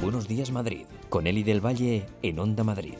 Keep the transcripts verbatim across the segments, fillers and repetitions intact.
Buenos Días Madrid, con Eli del Valle en Onda Madrid.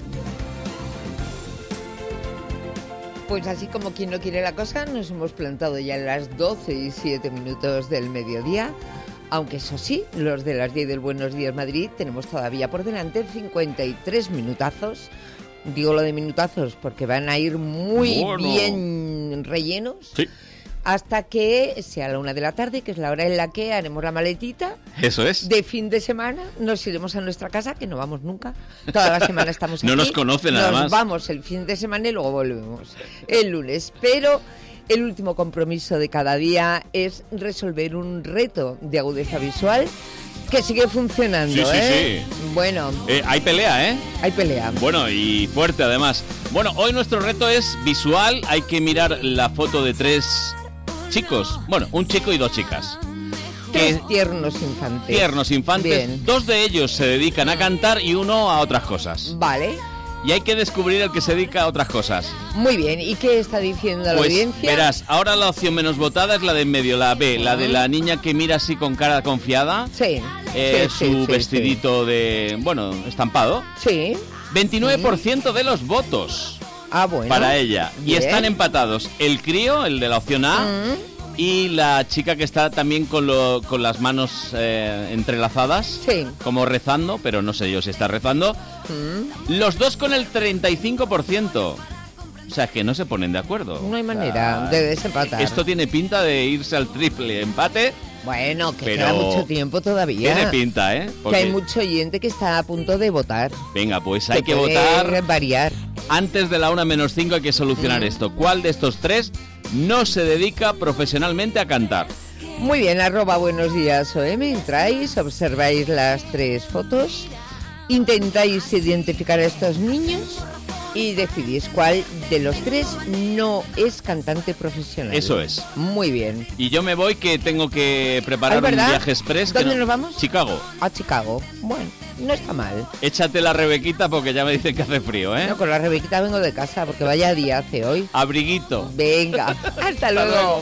Pues así como quien no quiere la cosa, nos hemos plantado ya en las doce y siete minutos del mediodía. Aunque eso sí, los de las diez del Buenos Días Madrid tenemos todavía por delante cincuenta y tres minutazos. Digo lo de minutazos porque van a ir muy bueno. bien rellenos. Sí. Hasta que sea la una de la tarde, que es la hora en la que haremos la maletita. Eso es. De fin de semana, nos iremos a nuestra casa, que no vamos nunca. Toda la semana estamos aquí. No nos conocen nada más. Nos vamos el fin de semana y luego volvemos el lunes. Pero el último compromiso de cada día es resolver un reto de agudeza visual que sigue funcionando, sí, sí, ¿eh? Sí. Bueno. Eh, hay pelea, ¿eh? Hay pelea. Bueno, y fuerte además. Bueno, hoy nuestro reto es visual. Hay que mirar la foto de tres chicos. Bueno, un chico y dos chicas. Tres que, tiernos infantes. Tiernos infantes. Bien. Dos de ellos se dedican a cantar y uno a otras cosas. Vale. Y hay que descubrir el que se dedica a otras cosas. Muy bien, ¿y qué está diciendo la pues, audiencia? Verás, ahora la opción menos votada es la de en medio, la B, la de la niña que mira así con cara confiada. Sí. Eh, sí, su sí, vestidito sí. de, bueno, estampado. Sí. veintinueve por ciento de los votos. Ah, bueno. Para ella. Bien. Y están empatados el crío, el de la opción A, mm. y la chica que está también con, lo, con las manos eh, entrelazadas. Sí. Como rezando, pero no sé yo si está rezando. Mm. Los dos con el treinta y cinco por ciento. O sea, que no se ponen de acuerdo. No hay manera o sea, de desempatar. Esto tiene pinta de irse al triple empate. Bueno, que pero queda mucho tiempo todavía. Tiene pinta, ¿eh? Porque que hay mucho oyente que está a punto de votar. Venga, pues hay que, que votar. variar. Antes de la una menos cinco hay que solucionar mm. esto. ¿Cuál de estos tres no se dedica profesionalmente a cantar? Muy bien, arroba buenos días O M, entráis, observáis las tres fotos, intentáis identificar a estos niños y decidís cuál de los tres no es cantante profesional. Eso es. Muy bien. Y yo me voy, que tengo que preparar un viaje express. ¿Dónde que no... nos vamos? Chicago. A Chicago. Bueno, no está mal. Échate la Rebequita porque ya me dicen que hace frío, ¿eh? No, con la Rebequita vengo de casa porque vaya día hace hoy. Abriguito. Venga, hasta, hasta luego. luego.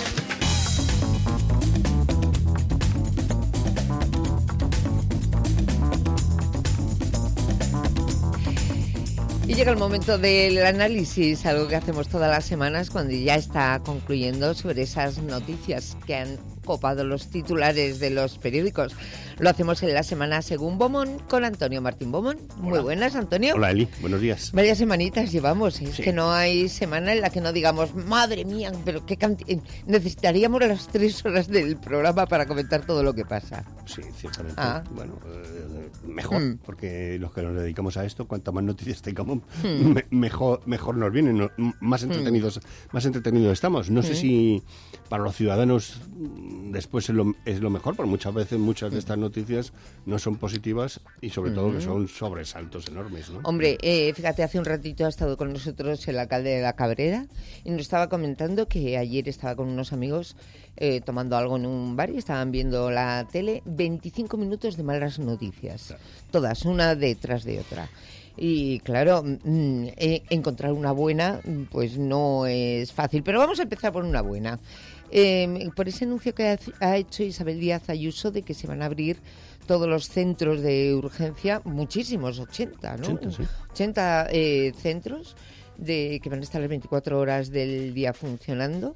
Y llega el momento del análisis, algo que hacemos todas las semanas cuando ya está concluyendo sobre esas noticias que han copado los titulares de los periódicos. Lo hacemos en la semana según Beaumont con Antonio Martín Beaumont. Muy Hola. Buenas, Antonio. Hola, Eli. Buenos días. Varias semanitas llevamos. Es sí. que no hay semana en la que no digamos, madre mía, pero qué cantidad. Necesitaríamos las tres horas del programa para comentar todo lo que pasa. Sí, ciertamente. Ah. Bueno, eh, mejor, mm. porque los que nos dedicamos a esto, cuanto más noticias tengamos, mm. me, mejor, mejor nos vienen, no, más entretenidos, mm. más entretenidos estamos. No mm. sé si para los ciudadanos después es lo, es lo mejor, porque muchas veces muchas de estas noticias no son positivas y sobre todo que son sobresaltos enormes, ¿no? Hombre, eh, fíjate, hace un ratito ha estado con nosotros el alcalde de La Cabrera y nos estaba comentando que ayer estaba con unos amigos eh, tomando algo en un bar y estaban viendo la tele, veinticinco minutos de malas noticias, claro. Todas, una detrás de otra. Y claro, mmm, eh, encontrar una buena pues no es fácil, pero vamos a empezar por una buena. Eh, por ese anuncio que ha, ha hecho Isabel Díaz Ayuso de que se van a abrir todos los centros de urgencia, muchísimos, ochenta, ¿no? ochenta, sí. ochenta eh, centros de que van a estar las veinticuatro horas del día funcionando.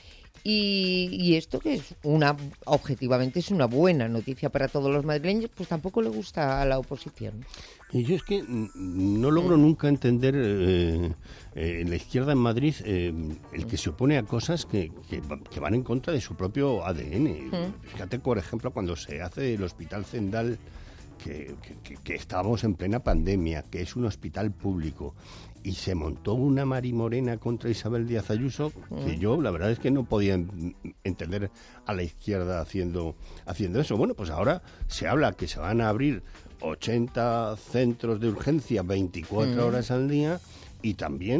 Y, y esto que es una, objetivamente es una buena noticia para todos los madrileños, pues tampoco le gusta a la oposición. Y yo es que no logro nunca entender eh, eh, en la izquierda en Madrid eh, el que se opone a cosas que, que, que van en contra de su propio A D N. Mm. Fíjate, por ejemplo, cuando se hace el Hospital Zendal, que, que, que estábamos en plena pandemia, que es un hospital público, y se montó una marimorena contra Isabel Díaz Ayuso, mm. que yo la verdad es que no podía entender a la izquierda haciendo, haciendo eso. Bueno, pues ahora se habla que se van a abrir ochenta centros de urgencia veinticuatro mm. horas al día y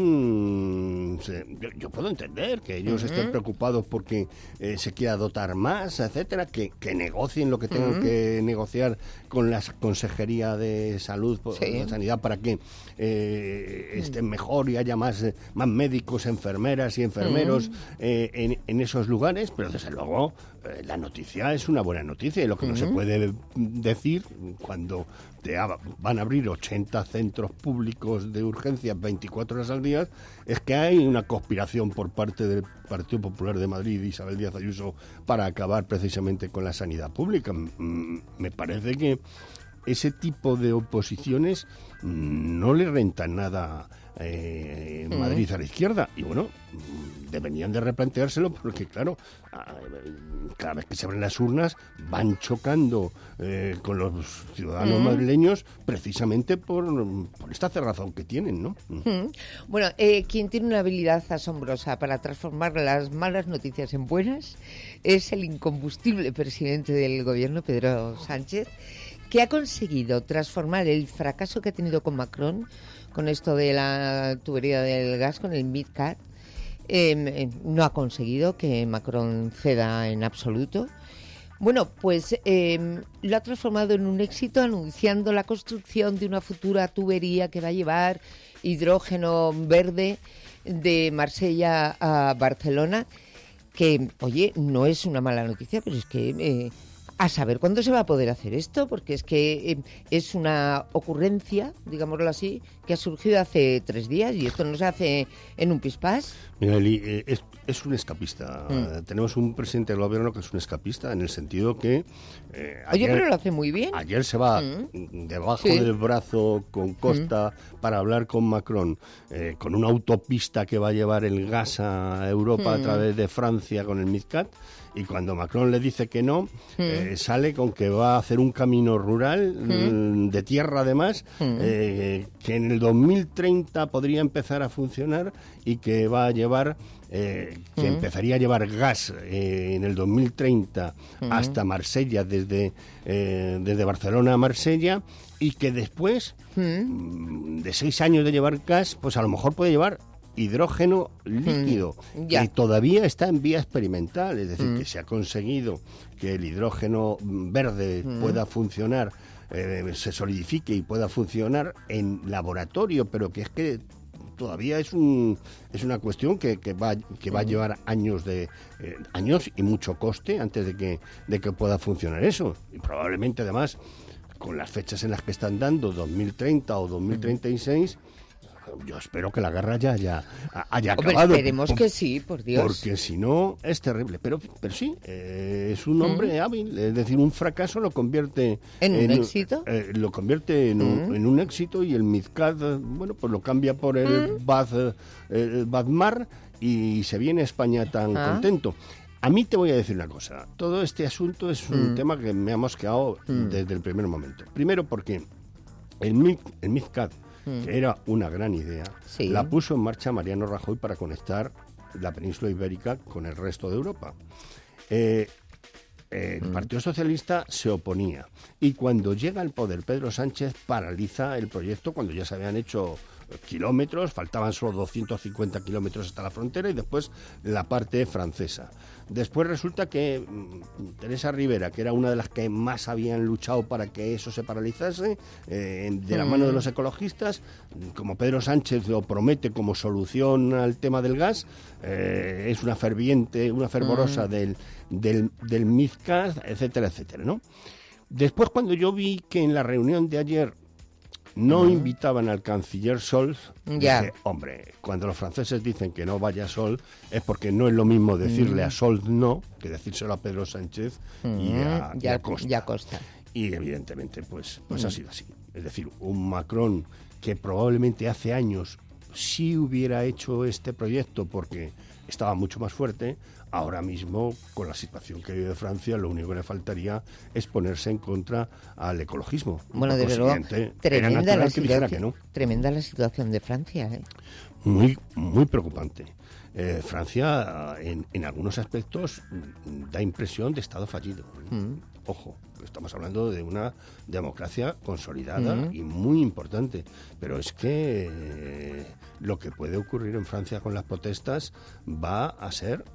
también se, yo, yo puedo entender que ellos uh-huh. estén preocupados porque eh, se quiera dotar más, etcétera, que, que negocien lo que tengan uh-huh. que negociar con la Consejería de Salud, sí. de Sanidad, para que eh, estén mejor y haya más, eh, más médicos, enfermeras y enfermeros uh-huh. eh, en, en esos lugares, pero desde luego eh, la noticia es una buena noticia, y lo que uh-huh. no se puede decir cuando te ha, van a abrir ochenta centros públicos de urgencias veinticuatro horas al día es que hay una conspiración por parte del Partido Popular de Madrid y Isabel Díaz Ayuso para acabar precisamente con la sanidad pública. Me parece que ese tipo de oposiciones no le rentan nada eh, en Madrid a la izquierda, y bueno, deberían de replanteárselo, porque claro, cada vez que se abren las urnas van chocando eh, con los ciudadanos mm. madrileños precisamente por, por esta cerrazón que tienen, ¿no? Mm. Bueno, eh, quien tiene una habilidad asombrosa para transformar las malas noticias en buenas es el incombustible presidente del gobierno, Pedro Sánchez, que ha conseguido transformar el fracaso que ha tenido con Macron, con esto de la tubería del gas, con el MidCat. Eh, no ha conseguido que Macron ceda en absoluto. Bueno, pues eh, lo ha transformado en un éxito, anunciando la construcción de una futura tubería que va a llevar hidrógeno verde de Marsella a Barcelona, que, oye, no es una mala noticia, pero es que... Eh, a saber cuándo se va a poder hacer esto, porque es que eh, es una ocurrencia, digámoslo así, que ha surgido hace tres días y esto no se hace en un pispás. Mira, Eli, eh, es, es un escapista. Mm. Tenemos un presidente del gobierno que es un escapista en el sentido que... Eh, ayer, Oye, pero lo hace muy bien. Ayer se va mm. debajo sí. del brazo con Costa mm. para hablar con Macron, eh, con una autopista que va a llevar el gas a Europa mm. a través de Francia con el MidCat. Y cuando Macron le dice que no, mm. eh, sale con que va a hacer un camino rural, mm. de tierra además, mm. eh, que en el dos mil treinta podría empezar a funcionar y que va a llevar, eh, que mm. empezaría a llevar gas eh, en el dos mil treinta mm. hasta Marsella, desde, eh, desde Barcelona a Marsella, y que después mm. de seis años de llevar gas, pues a lo mejor puede llevar hidrógeno líquido, mm, que todavía está en vía experimental, es decir, mm. que se ha conseguido que el hidrógeno verde mm. pueda funcionar, eh, se solidifique y pueda funcionar en laboratorio, pero que es que todavía es un es una cuestión que, que va que va a llevar años de eh, años y mucho coste antes de que de que pueda funcionar eso, y probablemente además con las fechas en las que están dando, dos mil treinta o dos mil treinta y seis, yo espero que la guerra ya haya, haya Hombre, acabado. Esperemos por, que sí, por Dios. Porque si no, es terrible. Pero, pero sí, eh, es un hombre mm. hábil. Es decir, un fracaso lo convierte... ¿En, ¿En un éxito? Eh, lo convierte en, mm. un, en un éxito, y el MidCat, bueno, pues lo cambia por el mm. Baz, el Bazmar, y se viene a España tan ah. contento. A mí te voy a decir una cosa. Todo este asunto es un mm. tema que me ha mosqueado mm. desde el primer momento. Primero porque el, Mid, el MidCat, que era una gran idea, sí. la puso en marcha Mariano Rajoy para conectar la península ibérica con el resto de Europa. Eh, eh, el mm. Partido Socialista se oponía, y cuando llega al poder Pedro Sánchez paraliza el proyecto cuando ya se habían hecho kilómetros, faltaban solo doscientos cincuenta kilómetros hasta la frontera, y después la parte francesa. Después resulta que mm, Teresa Rivera, que era una de las que más habían luchado para que eso se paralizase, eh, de la mm. mano de los ecologistas, como Pedro Sánchez lo promete como solución al tema del gas, eh, es una ferviente, una fervorosa mm. del, del, del MidCat, etcétera, etcétera, ¿no? Después, cuando yo vi que en la reunión de ayer no uh-huh. invitaban al canciller Scholz, yeah. dije, hombre, cuando los franceses dicen que no vaya Scholz, es porque no es lo mismo decirle uh-huh. a Scholz no que decírselo a Pedro Sánchez uh-huh. y, a, y, a Costa. y a Costa. Y evidentemente, pues, pues uh-huh. ha sido así. Es decir, un Macron que probablemente hace años sí hubiera hecho este proyecto porque estaba mucho más fuerte, ahora mismo, con la situación que vive Francia, lo único que le faltaría es ponerse en contra al ecologismo. Bueno, desde luego, tremenda la, situación, que no. tremenda la situación de Francia, ¿eh? Muy, muy preocupante. eh, Francia en, en algunos aspectos da impresión de Estado fallido. Mm. Ojo, estamos hablando de una democracia consolidada mm. y muy importante, pero es que eh, lo que puede ocurrir en Francia con las protestas va a ser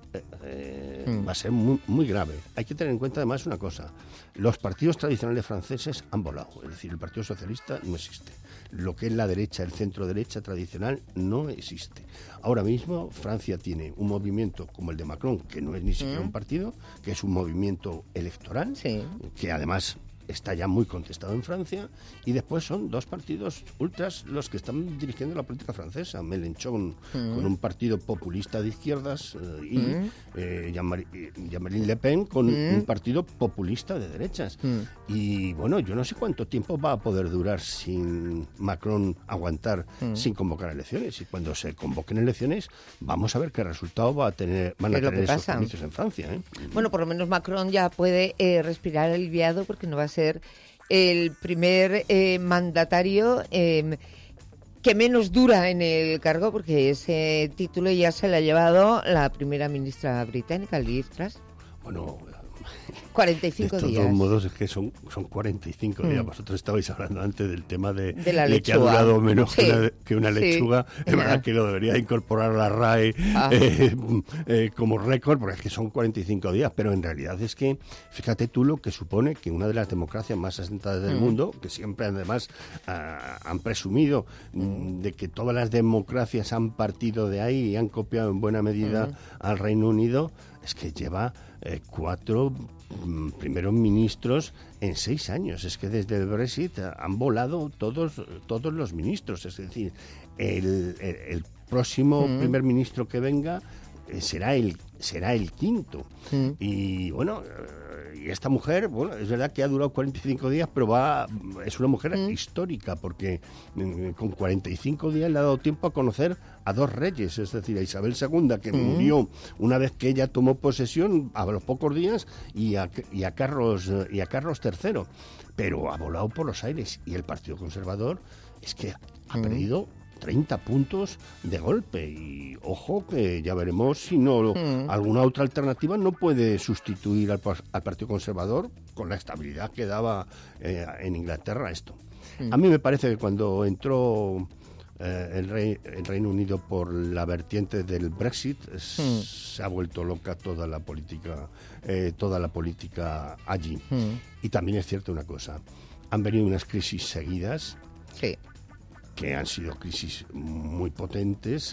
eh, mm. va a ser muy, muy grave. Hay que tener en cuenta además una cosa: los partidos tradicionales franceses han volado, es decir, el Partido Socialista no existe. Lo que es la derecha, el centro derecha tradicional no existe. Ahora mismo Francia tiene un movimiento como el de Macron, que no es ni siquiera mm. un partido, que es un movimiento electoral, sí. que además está ya muy contestado en Francia, y después son dos partidos ultras los que están dirigiendo la política francesa: Mélenchon mm. con un partido populista de izquierdas eh, y mm. eh, Jean-Marie Le Pen con mm. un partido populista de derechas. Mm. Y bueno, yo no sé cuánto tiempo va a poder durar sin Macron aguantar mm. sin convocar elecciones, y cuando se convoquen elecciones vamos a ver qué resultado va a tener, van a tener esos comicios en Francia. ¿eh? Bueno, por lo menos Macron ya puede eh, respirar aliviado, porque no va a ser ser el primer eh, mandatario eh, que menos dura en el cargo, porque ese título ya se lo ha llevado la primera ministra británica, Liz Truss. Bueno, cuarenta y cinco de todos días. De todos modos, es que son, son cuarenta y cinco mm. días. Vosotros estabais hablando antes del tema de, de, la de que ha durado menos sí. que, una, que una lechuga. Sí. Es verdad que lo debería incorporar la R A E ah. eh, eh, como récord, porque es que son cuarenta y cinco días. Pero en realidad es que, fíjate tú lo que supone que una de las democracias más asentadas del mm. mundo, que siempre además uh, han presumido mm. de que todas las democracias han partido de ahí y han copiado en buena medida mm. al Reino Unido, es que lleva eh, cuatro mm, primeros ministros en seis años. Es que desde el Brexit han volado todos, todos los ministros. Es decir, el, el, el próximo mm. primer ministro que venga eh, será el será el quinto. Mm. Y bueno, eh, y esta mujer, bueno, es verdad que ha durado cuarenta y cinco días, pero va es una mujer mm. histórica, porque eh, con cuarenta y cinco días le ha dado tiempo a conocer a dos reyes, es decir, a Isabel segunda, que mm. murió una vez que ella tomó posesión a los pocos días, y a, y a Carlos y a Carlos tercero, pero ha volado por los aires. Y el Partido Conservador es que ha mm. perdido treinta puntos de golpe, y ojo que ya veremos si no mm. alguna otra alternativa no puede sustituir al, al Partido Conservador con la estabilidad que daba eh, en Inglaterra esto. Mm. A mí me parece que cuando entró eh, el, rey, el Reino Unido por la vertiente del Brexit es, mm. se ha vuelto loca toda la política eh, toda la política allí. Mm. Y también es cierto una cosa: han venido unas crisis seguidas. Sí. que han sido crisis muy potentes,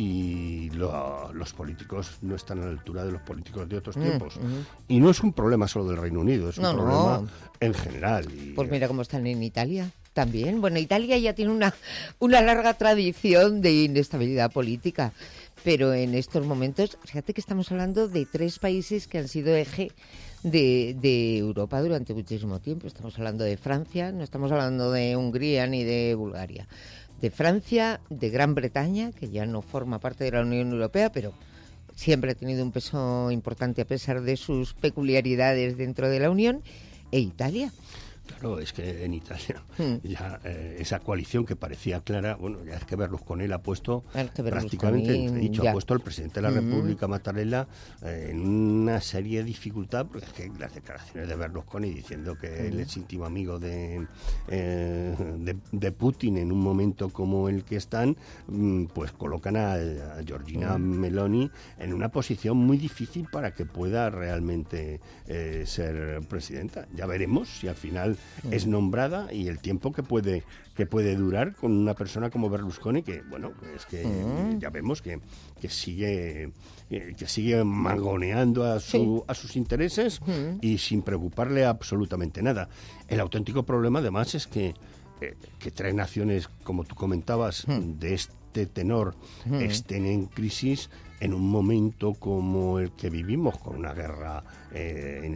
y lo, los políticos no están a la altura de los políticos de otros mm, tiempos. Mm. Y no es un problema solo del Reino Unido, es un no, problema no. en general. Y, pues mira cómo están en Italia también. Bueno, Italia ya tiene una, una larga tradición de inestabilidad política, pero en estos momentos, fíjate que estamos hablando de tres países que han sido eje De, de Europa durante muchísimo tiempo. Estamos hablando de Francia, no estamos hablando de Hungría ni de Bulgaria. De Francia, de Gran Bretaña, que ya no forma parte de la Unión Europea, pero siempre ha tenido un peso importante a pesar de sus peculiaridades dentro de la Unión, e Italia. Claro, es que en Italia hmm. ya eh, esa coalición que parecía clara, bueno, ya es que Berlusconi la ha puesto prácticamente entredicho, ha puesto al presidente de la mm. República, Mattarella, eh, en una seria dificultad, porque es que las declaraciones de Berlusconi diciendo que mm. él es íntimo amigo de, eh, de, de Putin en un momento como el que están, pues colocan a, a Giorgia mm. Meloni en una posición muy difícil para que pueda realmente eh, ser presidenta. Ya veremos si al final es nombrada, y el tiempo que puede que puede durar con una persona como Berlusconi, que bueno, es que mm. ya vemos que, que sigue que sigue mangoneando a su sí. a sus intereses mm. y sin preocuparle absolutamente nada. El auténtico problema además es que eh, que tres naciones, como tú comentabas, mm. de este tenor mm. estén en crisis en un momento como el que vivimos, con una guerra eh, en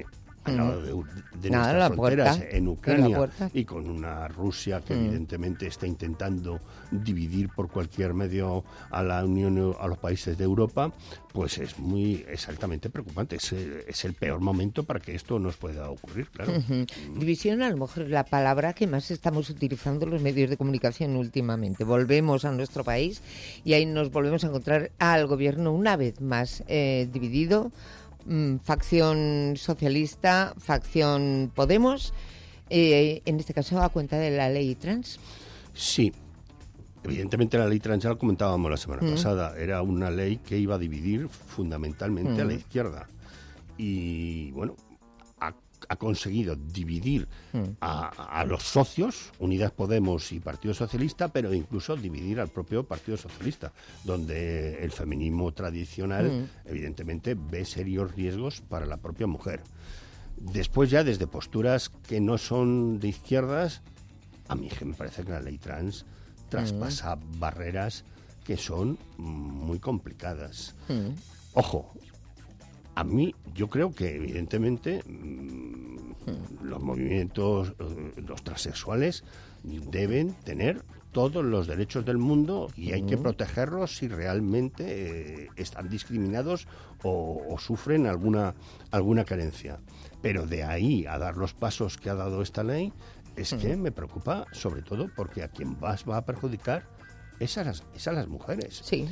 al lado de, de Nada, nuestras la fronteras, puerta, en Ucrania, puerta. y con una Rusia que Mm. evidentemente está intentando dividir por cualquier medio a la Unión, a los países de Europa, pues es muy, es altamente preocupante. Es, es el peor momento para que esto nos pueda ocurrir, claro. Uh-huh. División, a lo mejor es la palabra que más estamos utilizando los medios de comunicación últimamente. Volvemos a nuestro país y ahí nos volvemos a encontrar al gobierno una vez más eh, dividido. Mm, facción socialista, facción Podemos, eh, en este caso a cuenta de la ley trans. Sí, evidentemente la ley trans, ya lo comentábamos la semana mm. pasada, era una ley que iba a dividir fundamentalmente mm. a la izquierda. Y bueno, ha, ha conseguido dividir mm. a, a los socios, Unidas Podemos y Partido Socialista, pero incluso dividir al propio Partido Socialista, donde el feminismo tradicional mm. evidentemente ve serios riesgos para la propia mujer. Después ya desde posturas que no son de izquierdas, a mí me parece que la ley trans traspasa mm. barreras que son muy complicadas. Mm. Ojo, a mí yo creo que evidentemente mmm, mm. los movimientos, los transexuales deben tener todos los derechos del mundo y hay mm. que protegerlos si realmente eh, están discriminados o, o sufren alguna, alguna carencia. Pero de ahí a dar los pasos que ha dado esta ley, es que me preocupa sobre todo porque a quien más va a perjudicar es a las, es a las mujeres. Sí.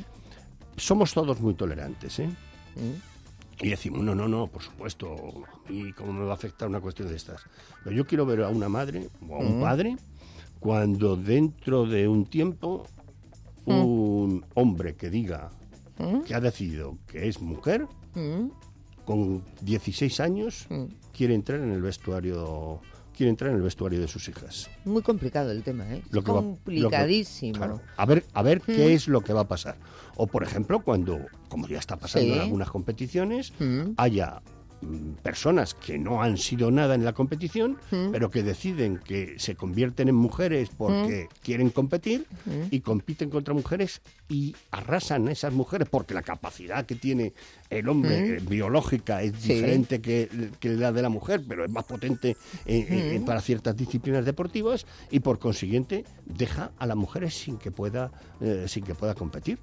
Somos todos muy tolerantes, ¿eh? Mm. Y decimos, no, no, no, por supuesto, a mí cómo me va a afectar una cuestión de estas. Pero yo quiero ver a una madre o a un mm. padre cuando dentro de un tiempo mm. un hombre que diga mm. que ha decidido que es mujer, mm. con dieciséis años, mm. quiere entrar en el vestuario... quiere entrar en el vestuario de sus hijas. Muy complicado el tema, ¿eh? Lo que complicadísimo. Va, lo que, claro, a ver, a ver mm. qué es lo que va a pasar. O, por ejemplo, cuando, como ya está pasando sí. en algunas competiciones, mm. haya mm, personas que no han sido nada en la competición, mm. pero que deciden que se convierten en mujeres porque mm. quieren competir mm. y compiten contra mujeres y arrasan a esas mujeres porque la capacidad que tiene el hombre mm. biológica es sí. diferente que, que la de la mujer, pero es más potente eh, mm. eh, para ciertas disciplinas deportivas y por consiguiente deja a las mujeres sin que pueda, eh, sin que pueda competir.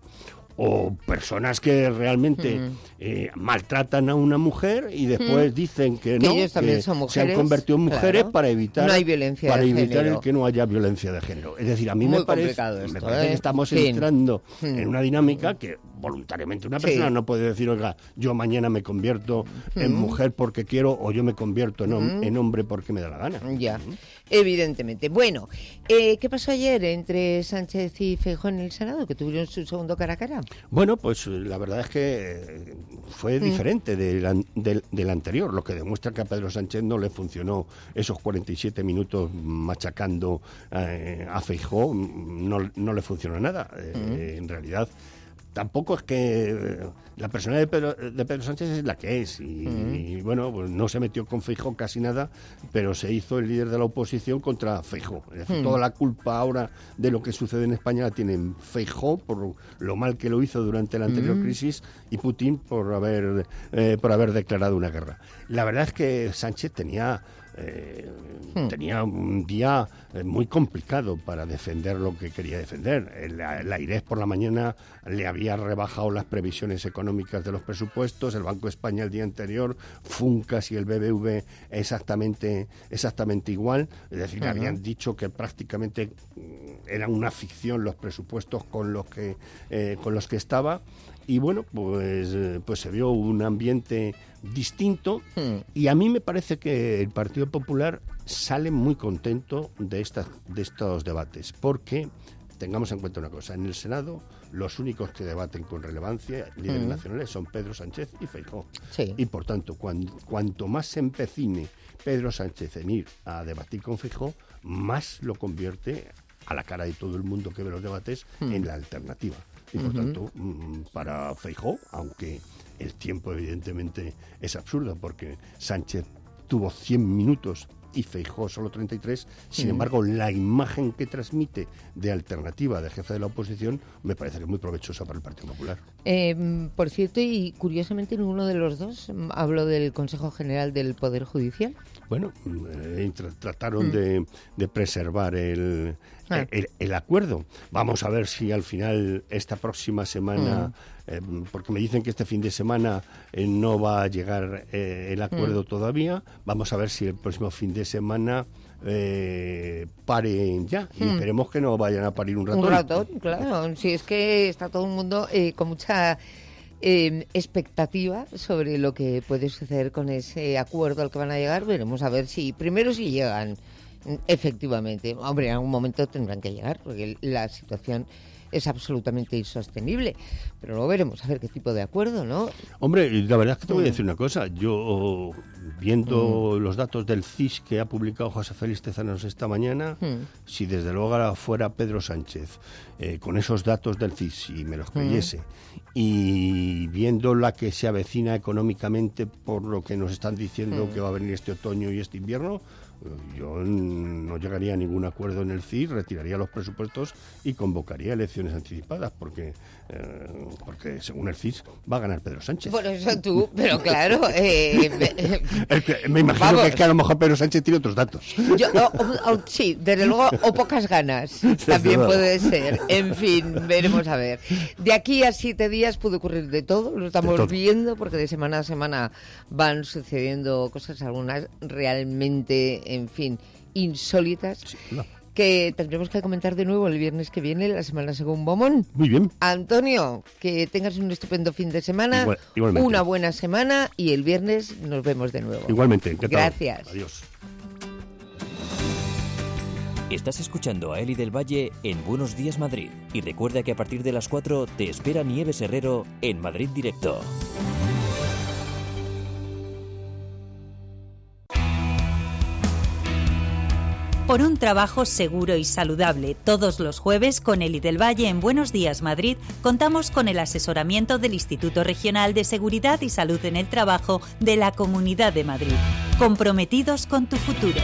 O personas que realmente mm. eh, maltratan a una mujer y después mm. dicen que, que no, ellos también son mujeres, se han convertido en mujeres claro. para evitar, no hay violencia para de evitar género. el que no haya violencia de género. Es decir, a mí Muy me parece, esto, me parece ¿eh? que estamos sí. entrando mm. en una dinámica mm. que voluntariamente una persona sí. no puede decir, oiga, yo mañana me convierto mm. en mujer porque quiero o yo me convierto en, hom- mm. en hombre porque me da la gana. Ya, mm. evidentemente. Bueno, eh, ¿qué pasó ayer entre Sánchez y Feijóo en el Senado, que tuvieron su segundo cara a cara? Bueno, pues la verdad es que fue mm. diferente del, del, del anterior, lo que demuestra que a Pedro Sánchez no le funcionó esos cuarenta y siete minutos machacando eh, a Feijóo, no, no le funcionó nada. Mm. Eh, en realidad, tampoco es que la personalidad de Pedro, de Pedro Sánchez es la que es y, mm. y bueno, pues no se metió con Feijóo casi nada, pero se hizo el líder de la oposición contra Feijóo. Es decir, mm. toda la culpa ahora de lo que sucede en España la tienen Feijóo por lo mal que lo hizo durante la anterior mm. crisis y Putin por haber eh, por haber declarado una guerra. La verdad es que Sánchez tenía Eh, hmm. tenía un día eh, muy complicado para defender lo que quería defender. El, el Airef por la mañana le había rebajado las previsiones económicas de los presupuestos, el Banco de España el día anterior, Funcas y el B B V exactamente, exactamente igual. Es decir, uh-huh. habían dicho que prácticamente eran una ficción los presupuestos con los que, eh, con los que estaba. Y bueno, pues, pues se vio un ambiente distinto hmm. y a mí me parece que el Partido Popular sale muy contento de, estas, de estos debates, porque tengamos en cuenta una cosa, en el Senado los únicos que debaten con relevancia, líderes hmm. nacionales, son Pedro Sánchez y Feijóo. Sí. Y por tanto, cuando, cuanto más se empecine Pedro Sánchez en ir a debatir con Feijóo, más lo convierte a la cara de todo el mundo que ve los debates hmm. en la alternativa. Y por uh-huh. tanto, para Feijóo, aunque el tiempo evidentemente es absurdo, porque Sánchez tuvo cien minutos y Feijóo solo treinta y tres. Sin mm. embargo, la imagen que transmite de alternativa de jefe de la oposición me parece que es muy provechosa para el Partido Popular. Eh, por cierto, y curiosamente ninguno de los dos habló del Consejo General del Poder Judicial. Bueno, eh, tra- trataron mm. de, de preservar el, ah. el, el acuerdo. Vamos a ver si al final, esta próxima semana, mm. eh, porque me dicen que este fin de semana eh, no va a llegar eh, el acuerdo mm. todavía. Vamos a ver si el próximo fin de semana eh, paren ya. Y mm. esperemos que no vayan a parir un ratón. Un ratón, claro. Si es que está todo el mundo eh, con mucha... Eh, expectativa sobre lo que puede suceder con ese acuerdo al que van a llegar. Veremos a ver si, primero si llegan efectivamente. Hombre, en algún momento tendrán que llegar porque la situación es absolutamente insostenible, pero luego veremos a ver qué tipo de acuerdo, ¿no? Hombre, la verdad es que te voy a decir una cosa. Yo, viendo mm. los datos del C I S que ha publicado José Félix Tezanos esta mañana, mm. si desde luego fuera Pedro Sánchez eh, con esos datos del C I S y me los creyese, mm. y viendo la que se avecina económicamente por lo que nos están diciendo mm. que va a venir este otoño y este invierno, yo no llegaría a ningún acuerdo en el C I S, retiraría los presupuestos y convocaría elecciones anticipadas, porque eh, porque según el C I S va a ganar Pedro Sánchez. Bueno, eso tú, pero claro... Eh, el que, me imagino vamos. que es que a lo mejor Pedro Sánchez tiene otros datos. Yo, o, o, sí, desde luego, o pocas ganas, también puede ser. En fin, veremos a ver. De aquí a siete días puede ocurrir de todo, lo estamos todo. viendo, porque de semana a semana van sucediendo cosas, algunas realmente... en fin, insólitas, sí, no. que tendremos que comentar de nuevo el viernes que viene, la semana según Bomón. Muy bien. Antonio, que tengas un estupendo fin de semana, Igual, igualmente. una buena semana y el viernes nos vemos de nuevo. Igualmente, encantado. Gracias. Adiós. Estás escuchando a Eli del Valle en Buenos Días Madrid. Y recuerda que a partir de las cuatro te espera Nieves Herrero en Madrid Directo. Por un trabajo seguro y saludable. Todos los jueves con Eli del Valle en Buenos Días Madrid contamos con el asesoramiento del Instituto Regional de Seguridad y Salud en el Trabajo de la Comunidad de Madrid. Comprometidos con tu futuro.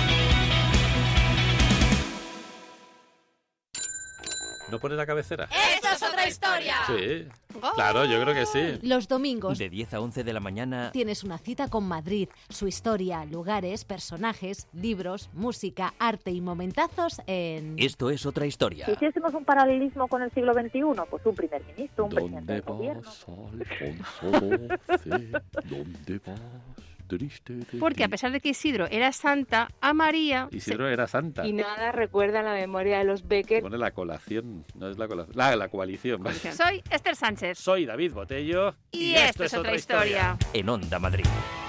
¿No pone la cabecera? ¡Esto es otra historia! Sí, claro, yo creo que sí. Los domingos de diez a once de la mañana tienes una cita con Madrid, su historia, lugares, personajes, libros, música, arte y momentazos en... Esto es otra historia. Si hiciésemos un paralelismo con el siglo veintiuno, pues un primer ministro, un presidente del gobierno. ¿Dónde vas, Alfonso? ¿Dónde vas? Porque a pesar de que Isidro era santa, a María... Isidro se... era santa. Y nada recuerda la memoria de los Becker. Pone la colación, no es la colación. La, la coalición. ¿Vale? Soy Esther Sánchez. Soy David Botello. Y, y esto, esto es otra historia. historia. En Onda Madrid.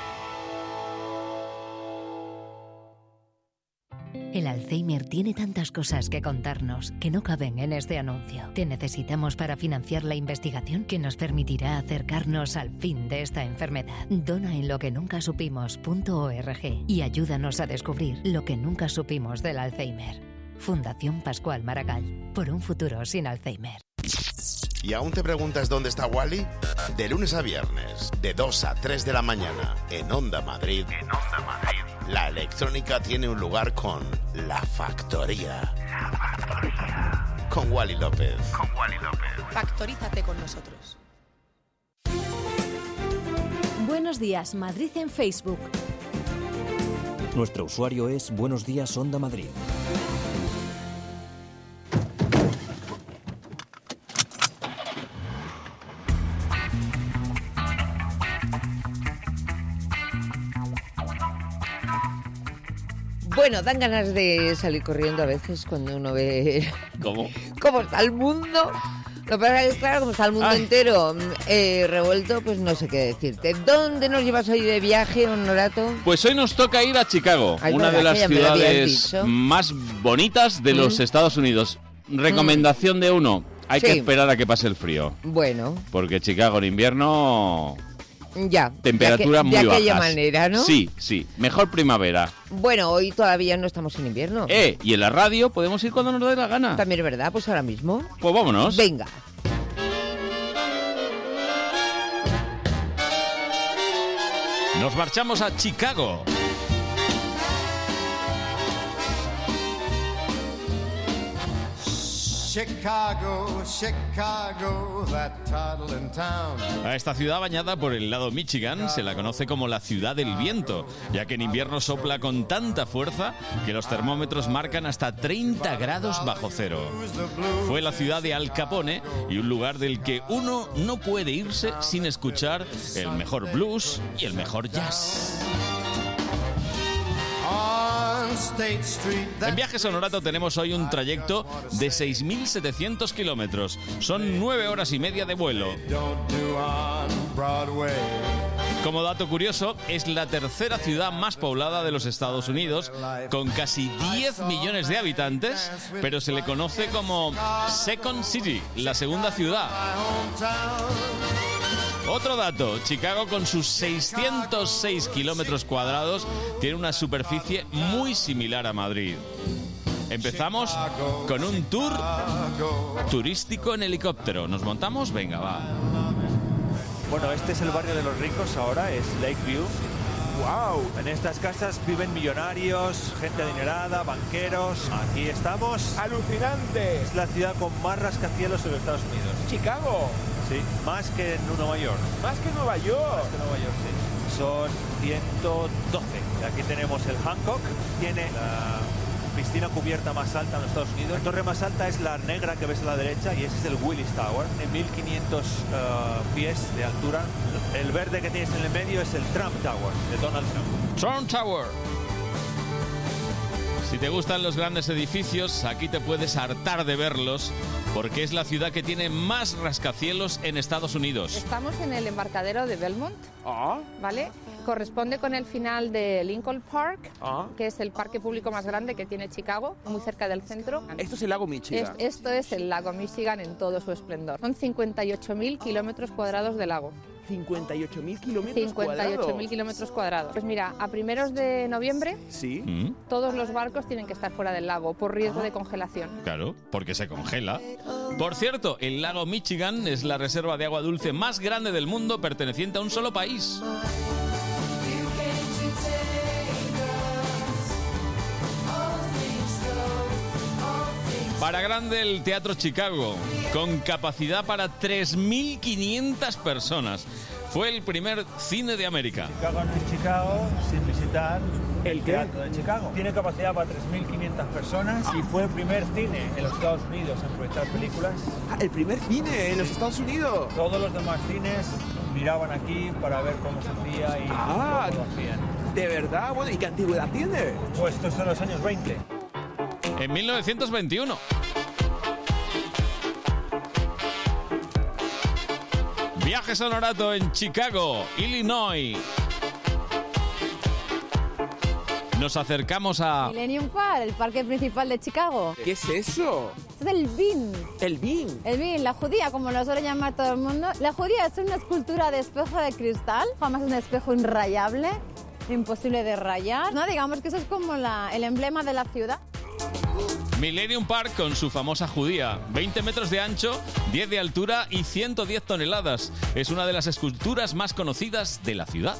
El Alzheimer tiene tantas cosas que contarnos que no caben en este anuncio. Te necesitamos para financiar la investigación que nos permitirá acercarnos al fin de esta enfermedad. Dona en lo que nunca supimos punto org y ayúdanos a descubrir lo que nunca supimos del Alzheimer. Fundación Pascual Maragall, por un futuro sin Alzheimer. ¿Y aún te preguntas dónde está Wally? De lunes a viernes, de dos a tres de la mañana, en Onda Madrid. En Onda Madrid. La electrónica tiene un lugar con La Factoría. La Factoría. Con Wally López. Con Wally López. Factorízate con nosotros. Buenos días, Madrid en Facebook. Nuestro usuario es Buenos Días Onda Madrid. Bueno, dan ganas de salir corriendo a veces cuando uno ve ¿Cómo? cómo está el mundo. Lo que pasa es que, claro, como está el mundo Ay. entero eh, revuelto, pues no sé qué decirte. ¿Dónde nos llevas hoy de viaje, Honorato? Pues hoy nos toca ir a Chicago, Ay, una de las ciudades más bonitas de ¿Mm? los Estados Unidos. Recomendación ¿Mm? de uno, hay sí. que esperar a que pase el frío. Bueno. Porque Chicago en invierno... Ya, temperatura de, muy de aquella bajas. manera, ¿no? Sí, sí, mejor primavera. Bueno, hoy todavía no estamos en invierno. Eh, y en la radio podemos ir cuando nos dé la gana. También es verdad, pues ahora mismo. Pues vámonos. Venga. Nos marchamos a Chicago. Chicago, Chicago, that toddling town. A esta ciudad bañada por el lado Michigan se la conoce como la ciudad del viento, ya que en invierno sopla con tanta fuerza que los termómetros marcan hasta treinta grados bajo cero. Fue la ciudad de Al Capone y un lugar del que uno no puede irse sin escuchar el mejor blues y el mejor jazz. En Viajes Honorato tenemos hoy un trayecto de seis mil setecientos kilómetros. Son nueve horas y media de vuelo. Como dato curioso, es la tercera ciudad más poblada de los Estados Unidos, con casi diez millones de habitantes, pero se le conoce como Second City, la segunda ciudad. Otro dato, Chicago con sus seiscientos seis kilómetros cuadrados tiene una superficie muy similar a Madrid. Empezamos con un tour turístico en helicóptero. ¿Nos montamos? Venga, va. Bueno, este es el barrio de los ricos ahora, es Lakeview. ¡Wow! En estas casas viven millonarios, gente adinerada, banqueros. Aquí estamos. ¡Alucinante! Es la ciudad con más rascacielos en los Estados Unidos. ¡Chicago! Sí, más que en Nueva York. ¿Más que Nueva York? Más que Nueva York, sí. Son ciento doce. Aquí tenemos el Hancock. Tiene la piscina cubierta más alta en los Estados Unidos. La torre más alta es la negra que ves a la derecha y ese es el Willis Tower. En mil quinientos uh, pies de altura. El verde que tienes en el medio es el Trump Tower de Donald Trump. Trump Tower. Si te gustan los grandes edificios, aquí te puedes hartar de verlos, porque es la ciudad que tiene más rascacielos en Estados Unidos. Estamos en el embarcadero de Belmont, ¿Ah? ¿vale? Corresponde con el final de Lincoln Park, ¿Ah? que es el parque público más grande que tiene Chicago, muy cerca del centro. Esto es el lago Michigan. Es, esto es el lago Michigan en todo su esplendor. Son cincuenta y ocho mil kilómetros cuadrados de lago. cincuenta y ocho mil kilómetros cincuenta y ocho mil kilómetros cuadrados. Pues mira, a primeros de noviembre, ¿sí? ¿Mm? Todos los barcos tienen que estar fuera del lago por riesgo ah. de congelación. Claro, porque se congela. Por cierto, el lago Michigan es la reserva de agua dulce más grande del mundo, perteneciente a un solo país. Para grande el Teatro Chicago, con capacidad para tres mil quinientas personas. Fue el primer cine de América. Chicago no es Chicago sin visitar el ¿qué? Teatro de Chicago. Tiene capacidad para tres mil quinientas personas y fue el primer cine en los Estados Unidos en proyectar películas. Ah, ¿el primer cine en los Estados Unidos? Todos los demás cines miraban aquí para ver cómo se hacía y ah, cómo lo hacían. ¿De verdad? Bueno, ¿y qué antigüedad tiene? Pues esto es en los años veinte. En mil novecientos veintiuno. Viajes Honorato en Chicago, Illinois. Nos acercamos a Millennium Park, el parque principal de Chicago. ¿Qué es eso? Es el Bean. ¿El Bean? El Bean, la judía, como lo suele llamar todo el mundo. La judía es una escultura de espejo de cristal, además es un espejo inrayable, imposible de rayar. No, digamos que eso es como la, el emblema de la ciudad. Millennium Park con su famosa judía, veinte metros de ancho, diez de altura y ciento diez toneladas. Es una de las esculturas más conocidas de la ciudad.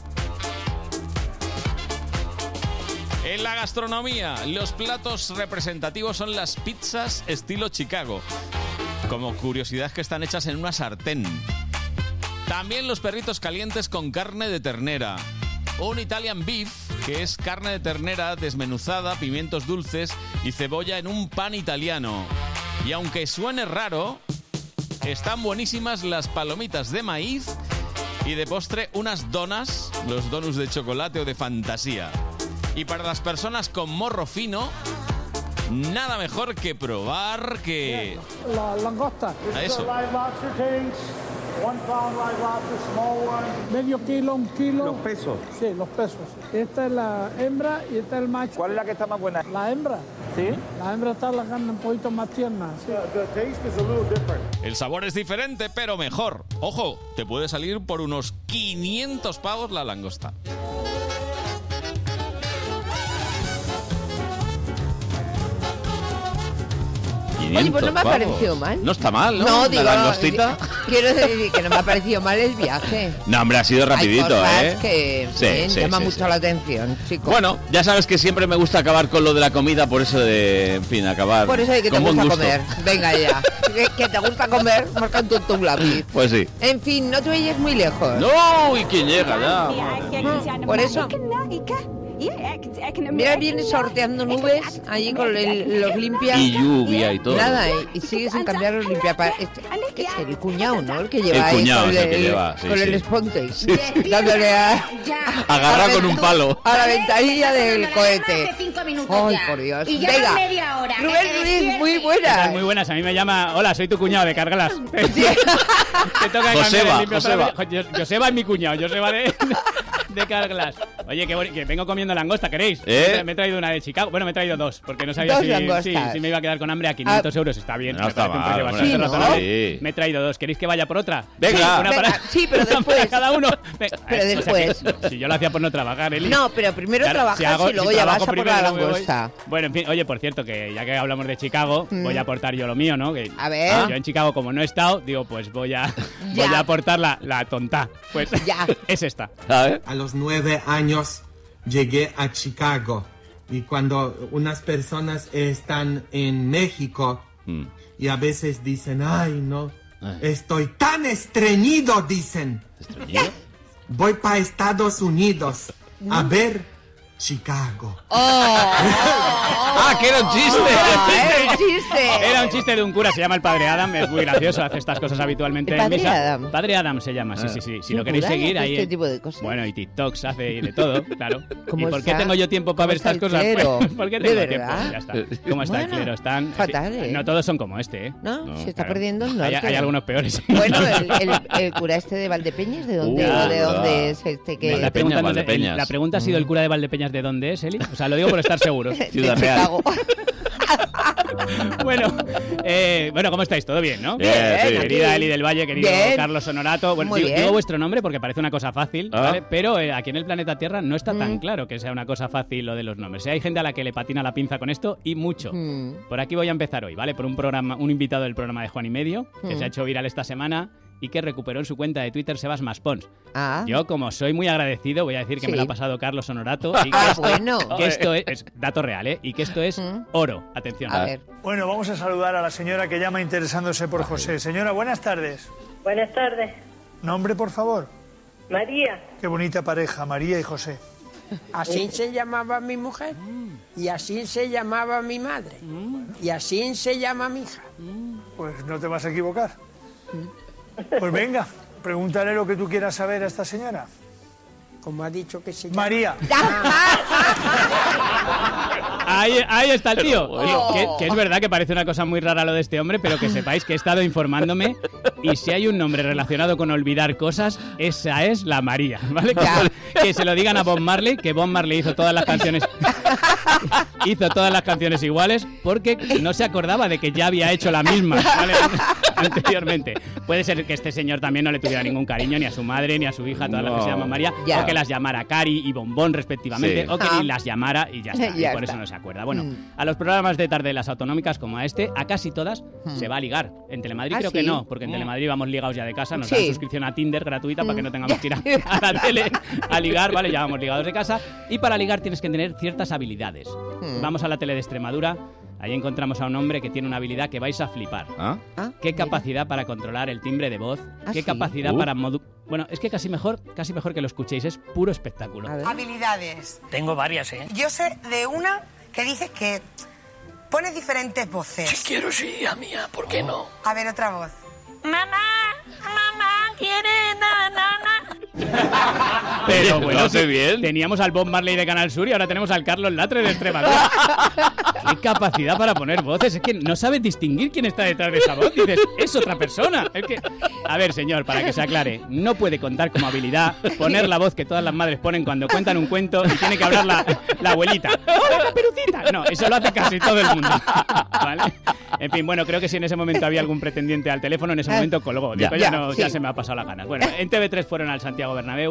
En la gastronomía, los platos representativos son las pizzas estilo Chicago. Como curiosidad, que están hechas en una sartén. También los perritos calientes con carne de ternera. Un Italian beef, que es carne de ternera desmenuzada, pimientos dulces y cebolla en un pan italiano. Y aunque suene raro, están buenísimas las palomitas de maíz y de postre unas donas, los donuts de chocolate o de fantasía. Y para las personas con morro fino, nada mejor que probar que... La langosta. A eso. One pound live lobster, small one. Medio kilo, un kilo. ¿Los pesos? Sí, los pesos. Esta es la hembra y esta es el macho. ¿Cuál es la que está más buena? La hembra. ¿Sí? La hembra está la carne un poquito más tierna. Sí. The taste is a little different. El sabor es diferente, pero mejor. Ojo, te puede salir por unos quinientos pavos la langosta. Y Oye, pues no me ha pavos. parecido mal. No está mal, ¿no? No, Una digo, langostita. quiero decir que no me ha parecido mal el viaje. No, hombre, ha sido rapidito, Hay cosas ¿eh? que Sí, bien, sí, llama sí, mucho sí. la atención, chicos. Bueno, ya sabes que siempre me gusta acabar con lo de la comida, por eso de, en fin, acabar Por eso hay que te con buen gusta gusto. comer. Venga ya. que, que te gusta comer, marca un tu lápiz. Pues sí. En fin, no te oyes muy lejos. No, ¿y quién llega ya? Por eso. Mira, viene sorteando nubes allí con el- los limpias. Y lluvia y todo. Nada, y, y sigue sin cambiar los limpias. Este, ¿qué es el cuñado, no? El que lleva El ahí cuñado con es el el, que lleva, sí, con sí. el esponte. Sí, sí. Dándole a, Agarra con un palo. a la ventanilla del cohete. Cinco minutos Ay, ya. por Dios. Y ya Venga. van media hora. Rubén Eh, Ruiz, muy ¿Qué buena. tal? Muy buenas, a mí me llama... Hola, soy tu cuñado de Cárgalas. Te toca Joseba, cambiar el limpio Joseba. para- Jo- Joseba es mi cuñado, Joseba de, de Cárgalas. Oye, que, boni- que vengo comiendo langosta, ¿queréis? ¿Eh? Me he traído una de Chicago. Bueno, me he traído dos, porque no sabía Dos si, langostas. sí, si me iba a quedar con hambre a quinientos euros. Está bien, No me está parece un mal, precio hombre. bastante Sí, ¿no? razonable. Sí. Me he traído dos. ¿Queréis que vaya por otra? Venga. Una Venga, para, sí, pero una después. para cada uno. Venga, Pero o sea, después. que- si yo lo hacía por no trabajar, Eli. No, pero primero Claro, trabajas si hago- y luego si ya vas trabajo a por la primero, me voy. langosta. Bueno, en fin, oye, por cierto, que ya que hablamos de Chicago, Mm. voy a aportar yo lo mío, ¿no? Que A ver. Yo en Chicago, como no he estado, digo, pues voy a, Ya. voy a aportar la, la tonta. Pues Ya. es esta. A ver. A los nueve años llegué a Chicago y cuando unas personas están en México Mm. y a veces dicen, ay no, Ay. estoy tan estreñido, dicen. ¿Estreñido? Voy para Estados Unidos a ver Chicago. ¡Ah, que era un chiste! ¡Ah, el chiste! Era un chiste de un cura, se llama el Padre Adam, es muy gracioso, hace estas cosas habitualmente ¿El en Padre misa. Adam? Padre Adam se llama, sí, sí, sí. Si ¿Un lo queréis cura y seguir, hace ahí... este tipo de cosas? Bueno, y TikToks hace y de todo, claro. ¿Y ¿Cómo por qué está? tengo yo tiempo para ¿Cómo ver está estas el cosas? clero? Pues, ¿por qué ¿De tengo verdad? tiempo? Ya está. ¿Cómo está el Bueno, clero? Están... fatal, ¿eh? No todos son como este, ¿eh? No, No, se está claro. perdiendo el Hay, norte. hay algunos peores. Bueno, el, el- el cura este de Valdepeñas, ¿de dónde, Uh, o de verdad. dónde es este que...? La Valdepeñas, pregunta, no- Valdepeñas. el- la pregunta ha sido el cura de Valdepeñas de dónde es, Eli. O sea, lo digo por estar seguro. Ciudad de Real. Chicago. Bueno, eh, bueno, ¿cómo estáis? ¿Todo bien, no? Bien, sí. Querida Eli del Valle, querido Bien. Carlos Honorato. Bueno, Muy digo, bien. digo vuestro nombre porque parece una cosa fácil, Ah. ¿vale? Pero eh, aquí en el planeta Tierra no está tan Mm. claro que sea una cosa fácil lo de los nombres. Hay gente a la que le patina la pinza con esto y mucho. Mm. Por aquí voy a empezar hoy, ¿vale? Por un programa, un invitado del programa de Juan y Medio, que Mm. se ha hecho viral esta semana y que recuperó en su cuenta de Twitter Sebas Maspons. Ah, Yo, como soy muy agradecido, voy a decir que Sí. me lo ha pasado Carlos Honorato y que, Ah, esto, bueno. que esto es, es dato real, ¿eh? Y que esto es Mm. oro. Atención. a ver. Bueno, vamos a saludar a la señora que llama interesándose por José. Señora, buenas tardes. Buenas tardes. Nombre, por favor. María. Qué bonita pareja, María y José. Así se llamaba mi mujer. Y así se llamaba mi madre. Y así se llama mi hija. Pues no te vas a equivocar. Pues venga, pregúntale lo que tú quieras saber a esta señora. Como ha dicho que se llama. María. Ahí, ahí está el tío. Pero bueno. Que, que es verdad que parece una cosa muy rara lo de este hombre, pero que sepáis que he estado informándome y si hay un nombre relacionado con olvidar cosas, esa es la María, ¿vale? Que, que se lo digan a Bob Marley, que Bob Marley hizo todas las canciones hizo todas las canciones iguales porque no se acordaba de que ya había hecho la misma, ¿vale? Anteriormente. Puede ser que este señor también no le tuviera ningún cariño ni a su madre ni a su hija, todas las que No. se llaman María, Ya. o que las llamara Cari y Bombón respectivamente, Sí. o que Ah. ni las llamara y ya está, Ya y por está. eso no se acuerda. Bueno, Mm. a los programas de tarde de las autonómicas como a este, a casi todas se va a ligar. En Telemadrid ¿Ah, creo que sí? no, porque en Mm. Telemadrid vamos ligados ya de casa, nos Sí. dan suscripción a Tinder gratuita para que no tengamos que ir a, a la tele a ligar, ¿vale? Ya vamos ligados de casa. Y para ligar tienes que tener ciertas habilidades. Mm. Vamos a la tele de Extremadura, ahí encontramos a un hombre que tiene una habilidad que vais a flipar. ¿Ah? Ah, Qué mira. capacidad para controlar el timbre de voz, ¿Ah, qué sí? capacidad Uh. para modu... Bueno, es que casi mejor, casi mejor que lo escuchéis, es puro espectáculo. A ver. Habilidades. Tengo varias, ¿eh? Yo sé de una que dice que pone diferentes voces. Quiero sí, a mía, ¿por qué no? A ver, otra voz. Mamá, mamá, quiere banana. Pero Lo bueno, hace sí, bien. teníamos al Bob Marley de Canal Sur y ahora tenemos al Carlos Latre de Extremadura. Qué capacidad para poner voces. Es que no sabes distinguir quién está detrás de esa voz. Dices, es otra persona. Es que... A ver, señor, para que se aclare, no puede contar como habilidad poner la voz que todas las madres ponen cuando cuentan un cuento y tiene que hablar la, la abuelita. ¡Hola, Caperucita! No, eso lo hace casi todo el mundo. ¿Vale? En fin, bueno, creo que si en ese momento había algún pretendiente al teléfono, en ese momento colgó. Ya. Dijo, ya, Ya, no, sí. ya se me ha pasado las ganas. Bueno, en T V tres fueron al Santiago Bernabéu.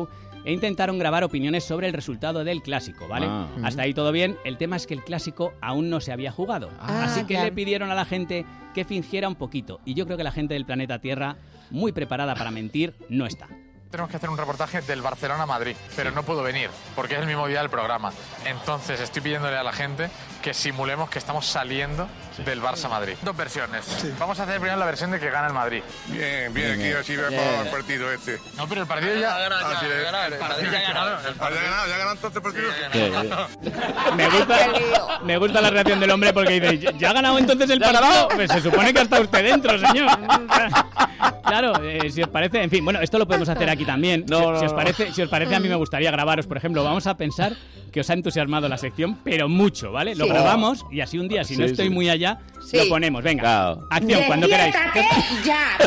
e intentaron grabar opiniones sobre el resultado del clásico, ¿vale? Ah. Hasta ahí todo bien. El tema es que el clásico aún no se había jugado. Ah, Así que claro. le pidieron a la gente que fingiera un poquito. Y yo creo que la gente del planeta Tierra, muy preparada para mentir, no está. Tenemos que hacer un reportaje del Barcelona-Madrid, pero no puedo venir porque es el mismo día del programa. Entonces estoy pidiéndole a la gente que simulemos que estamos saliendo del Barça-Madrid. Dos versiones. Vamos a hacer primero la versión de que gana el Madrid. Bien, bien, aquí así vemos el partido este. No, pero el partido ya... El partido ya ha ganado, ya ha ganado entonces el partido. Me gusta, me gusta la reacción del hombre porque dice, ¿ya ha ganado entonces el partido? Pues se supone que está usted dentro, señor. Claro, eh, si os parece, en fin, bueno, esto lo podemos hacer aquí también. No, si, no, si os no. parece, si os parece, a mí me gustaría grabaros, por ejemplo, vamos a pensar que os ha entusiasmado la sección, pero mucho, ¿vale? Lo Sí. grabamos y así un día, si no Sí, estoy sí. muy allá, Sí. lo ponemos. Venga, Claro. acción, cuando queráis. Ya,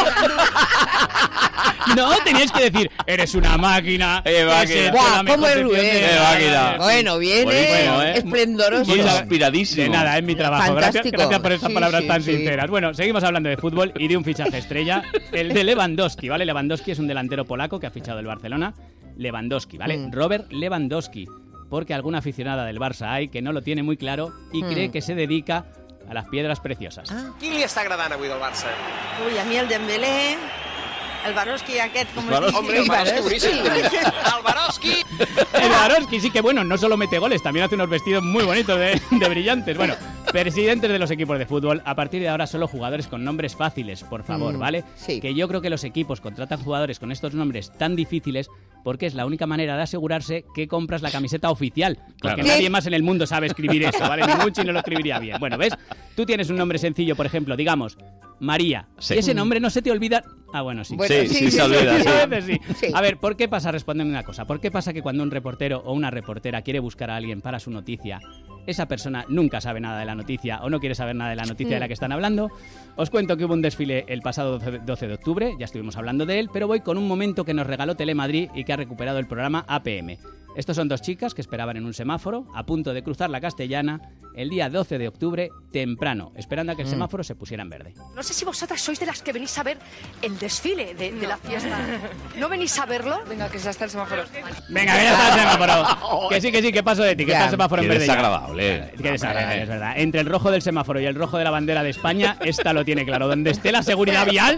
No, teníais que decir, eres una máquina. Eh, máquina. ese es Buah, la mejor cómo es sección de- Rubén. Eh, máquina. Bueno, viene Bueno, ¿eh? esplendoroso. Muy inspiradísimo. De nada, es mi trabajo. Gracias, Fantástico. gracias por estas Sí, palabras sí, tan sí. sinceras. Bueno, seguimos hablando de fútbol y de un fichaje estrella, el de Lewandowski, ¿vale? Lewandowski es un delantero polaco que ha fichado el Barcelona. Lewandowski, ¿vale? Mm. Robert Lewandowski, porque alguna aficionada del Barça hay que no lo tiene muy claro y Mm. cree que se dedica a las piedras preciosas. Ah. Qui li està agradant avui del Barça? Ui, a mi el Dembélé, el Baroski aquest, com es Baroski. diu? Hombre, el Baroski, boníssim. El Baroski! El Lewandowski sí que, bueno, no solo mete goles, también hace unos vestidos muy bonitos de, de brillantes. Bueno, presidentes de los equipos de fútbol, a partir de ahora solo jugadores con nombres fáciles, por favor, Mm, ¿vale? sí. Que yo creo que los equipos contratan jugadores con estos nombres tan difíciles porque es la única manera de asegurarse que compras la camiseta oficial. Porque Claro. nadie más en el mundo sabe escribir eso, ¿vale? Ningún chino lo escribiría bien. Bueno, ¿ves? Tú tienes un nombre sencillo, por ejemplo, digamos, María. Sí. Y ese nombre no se te olvida... Ah, bueno, sí. Bueno, Sí, sí, se olvida, sí. A veces sí. Sí. A ver, ¿por qué pasa? Respóndeme una cosa. ¿Por qué pasa que cuando un reportero o una reportera quiere buscar a alguien para su noticia, esa persona nunca sabe nada de la noticia o no quiere saber nada de la noticia de la que están hablando? Os cuento que hubo un desfile el pasado doce de octubre, ya estuvimos hablando de él, pero voy con un momento que nos regaló Telemadrid y que ha recuperado el programa A P M. Estos son dos chicas que esperaban en un semáforo, a punto de cruzar la Castellana, el día doce de octubre, temprano, esperando a que el semáforo se pusiera en verde. No sé si vosotras sois de las que venís a ver el desfile de, de la fiesta. ¿No venís a verlo? Venga, que ya está el semáforo. Venga, que ya está el semáforo. Que sí, que sí, que paso de ti, que Ya. está el semáforo en Qué verde. ya. desagradable. Qué desagradable, es verdad. Entre el rojo del semáforo y el rojo de la bandera de España, esta lo tiene claro. Donde esté la seguridad vial,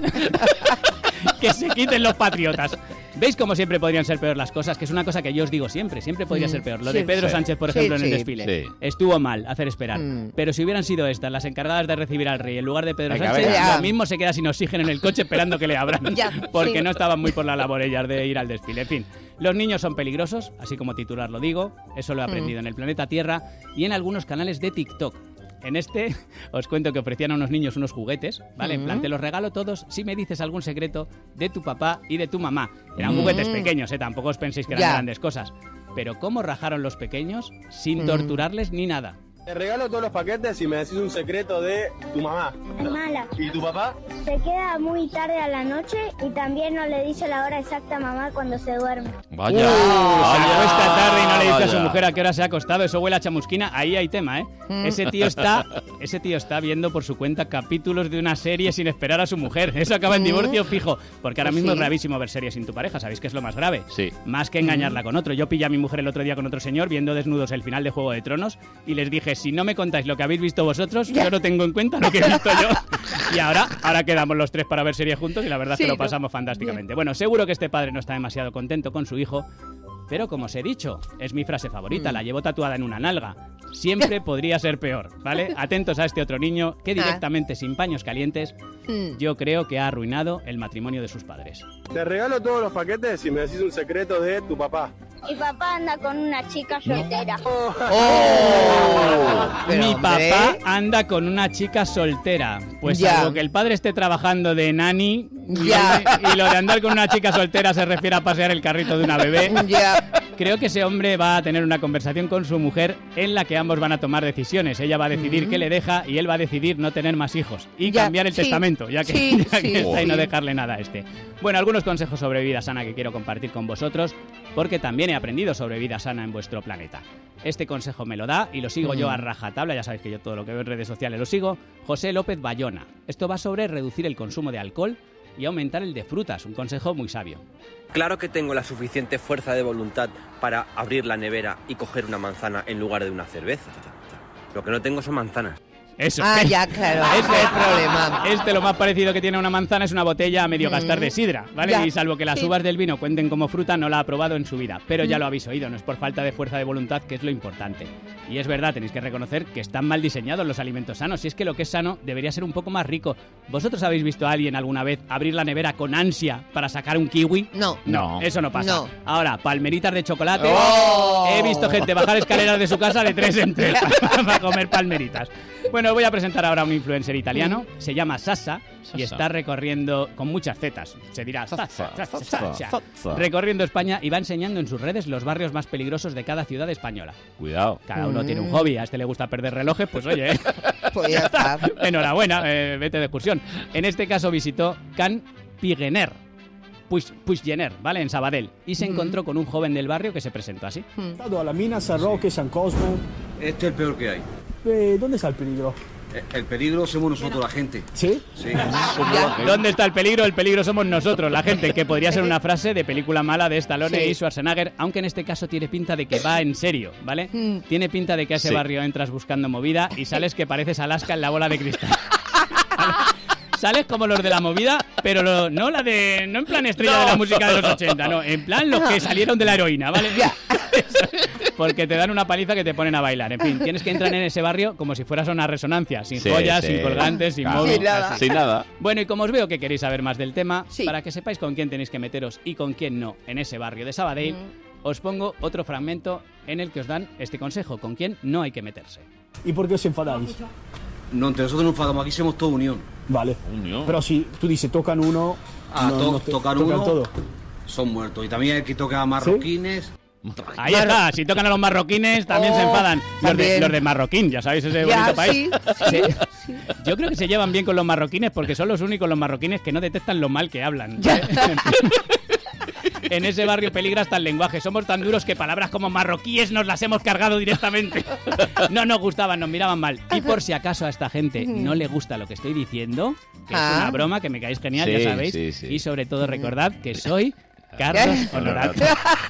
que se quiten los patriotas. ¿Veis cómo siempre podrían ser peor las cosas? Que es una cosa que yo os digo siempre, siempre podría Mm, ser peor. Lo sí, de Pedro sí. Sánchez, por Sí, ejemplo, en el sí. desfile. Sí. Estuvo mal hacer esperar. Mm. Pero si hubieran sido estas las encargadas de recibir al rey en lugar de Pedro Venga, Sánchez, venga. lo mismo se queda sin oxígeno en el coche esperando que le abran. Ya, porque sí. no estaban muy por la labor ellas de ir al desfile. En fin, los niños son peligrosos, así como titular lo digo. Eso lo he aprendido en el planeta Tierra y en algunos canales de TikTok. En este os cuento que ofrecían a unos niños unos juguetes, ¿vale? En plan, te los regalo todos si me dices algún secreto de tu papá y de tu mamá. Eran Mm. juguetes pequeños, ¿eh? Tampoco os penséis que eran Ya. grandes cosas. Pero ¿cómo rajaron los pequeños sin Mm. torturarles ni nada? Te regalo todos los paquetes si me decís un secreto de tu mamá. Mala. ¿Y tu papá? Se queda muy tarde a la noche y también no le dice la hora exacta a mamá cuando se duerme. Vaya. Se vaya, acuesta tarde y no le dice a su vaya. mujer a qué hora se ha acostado. Eso huele a chamusquina. Ahí hay tema, ¿eh? Mm. Ese tío está, ese tío está viendo por su cuenta capítulos de una serie sin esperar a su mujer. Eso acaba en Mm. divorcio fijo. Porque ahora Pues mismo sí. es gravísimo ver series sin tu pareja. ¿Sabéis qué es lo más grave? Sí. Más que engañarla con otro. Yo pillé a mi mujer el otro día con otro señor viendo desnudos el final de Juego de Tronos y les dije, si no me contáis lo que habéis visto vosotros, yo no tengo en cuenta lo que he visto yo. Y ahora, ahora quedamos los tres para ver serie juntos y la verdad es Sí, que lo ¿no? pasamos fantásticamente. Bueno, seguro que este padre no está demasiado contento con su hijo, pero como os he dicho, es mi frase favorita, Mm. la llevo tatuada en una nalga. Siempre podría ser peor, ¿vale? Atentos a este otro niño que directamente, sin paños calientes, Mm. yo creo que ha arruinado el matrimonio de sus padres. Te regalo todos los paquetes si me decís un secreto de tu papá. Mi papá anda con una chica soltera. Oh, pero, Mi hombre. papá anda con una chica soltera. Pues Ya. salvo que el padre esté trabajando de nani y, Ya. y lo de andar con una chica soltera se refiere a pasear el carrito de una bebé. Ya. Creo que ese hombre va a tener una conversación con su mujer en la que ambos van a tomar decisiones. Ella va a decidir Mm. qué le deja y él va a decidir no tener más hijos y Ya, cambiar el sí, testamento, ya que, sí, ya que sí, está y no sí. dejarle nada a este. Bueno, algunos consejos sobre vida sana que quiero compartir con vosotros porque también he aprendido sobre vida sana en vuestro planeta. Este consejo me lo da y lo sigo yo a Mm. rajatabla, ya sabéis que yo todo lo que veo en redes sociales lo sigo, José López Bayona. Esto va sobre reducir el consumo de alcohol y aumentar el de frutas, un consejo muy sabio. Claro que tengo la suficiente fuerza de voluntad para abrir la nevera y coger una manzana en lugar de una cerveza. Lo que no tengo son manzanas. Eso. Ah, ya, claro, ese es el problema. Este lo más parecido que tiene una manzana es una botella a medio Mm. gastar de sidra, ¿vale? Ya. Y salvo que las Sí. uvas del vino cuenten como fruta, no la ha probado en su vida. Pero ya Mm. lo habéis oído, no es por falta de fuerza de voluntad, que es lo importante. Y es verdad, tenéis que reconocer que están mal diseñados los alimentos sanos. Si es que lo que es sano debería ser un poco más rico. ¿Vosotros habéis visto a alguien alguna vez abrir la nevera con ansia para sacar un kiwi? No. No, eso no pasa. No. Ahora, palmeritas de chocolate. ¡Oh! He visto gente bajar escaleras de su casa de tres en tres para comer palmeritas. Bueno, voy a presentar ahora a un influencer italiano. Se llama Sasa y Sasa. está recorriendo con muchas zetas. Se dirá Sasa, Sasa, Sasa, Sasa. Sasa. Recorriendo España y va enseñando en sus redes los barrios más peligrosos de cada ciudad española. Cuidado. Cada uno Mm. tiene un hobby. A este le gusta perder relojes, pues oye, ¿eh? Pues ya está. Enhorabuena, eh, vete de excursión. En este caso visitó Can Piguener. Puiggener, ¿vale? En Sabadell. Y se Mm. encontró con un joven del barrio que se presentó así. Mm. Estado a la mina, San Roque, San Cosmo. Este es el peor que hay. Eh, ¿Dónde está el peligro? El peligro somos nosotros, la gente. ¿Sí? Sí. ¿Dónde está el peligro? El peligro somos nosotros, la gente, que podría ser una frase de película mala de Stallone Sí. y Schwarzenegger, aunque en este caso tiene pinta de que va en serio, ¿vale? Mm. Tiene pinta de que a ese Sí. barrio entras buscando movida y sales que pareces Alaska en la bola de cristal. ¿Vale? Sales como los de la movida, pero lo- no la de no en plan estrella de la música de los ochenta, no, en plan los que salieron de la heroína, ¿vale? Eso, porque te dan una paliza que te ponen a bailar. En fin, tienes que entrar en ese barrio como si fueras a una resonancia, sin Sí, joyas, sí. sin colgantes, sin Claro. móvil, Sin nada. así. Sin nada. Bueno, y como os veo que queréis saber más del tema, Sí. para que sepáis con quién tenéis que meteros y con quién no en ese barrio de Sabadell, Mm. os pongo otro fragmento en el que os dan este consejo, con quién no hay que meterse. ¿Y por qué os enfadáis? No, entre nosotros nos enfadamos, aquí somos toda unión. Vale. Unión. Pero si tú dices tocan uno, Ah, no, to- no te- tocar tocan uno, todo. son muertos. Y también hay que tocar marroquines. Ahí está, si tocan a los marroquines también Oh, se enfadan. Los de, también. los de Marroquín, ya sabéis, ese Ya, bonito país. sí, Se- sí. Yo creo que se llevan bien con los marroquines porque son los únicos los marroquines que no detectan lo mal que hablan. Ya. En ese barrio peligra hasta el lenguaje. Somos tan duros que palabras como marroquíes nos las hemos cargado directamente. No nos gustaban, nos miraban mal. Y por si acaso a esta gente no le gusta lo que estoy diciendo, que es Ah. una broma, que me caéis genial, Sí, ya sabéis. sí, sí. Y sobre todo recordad que soy Carlos Honorato.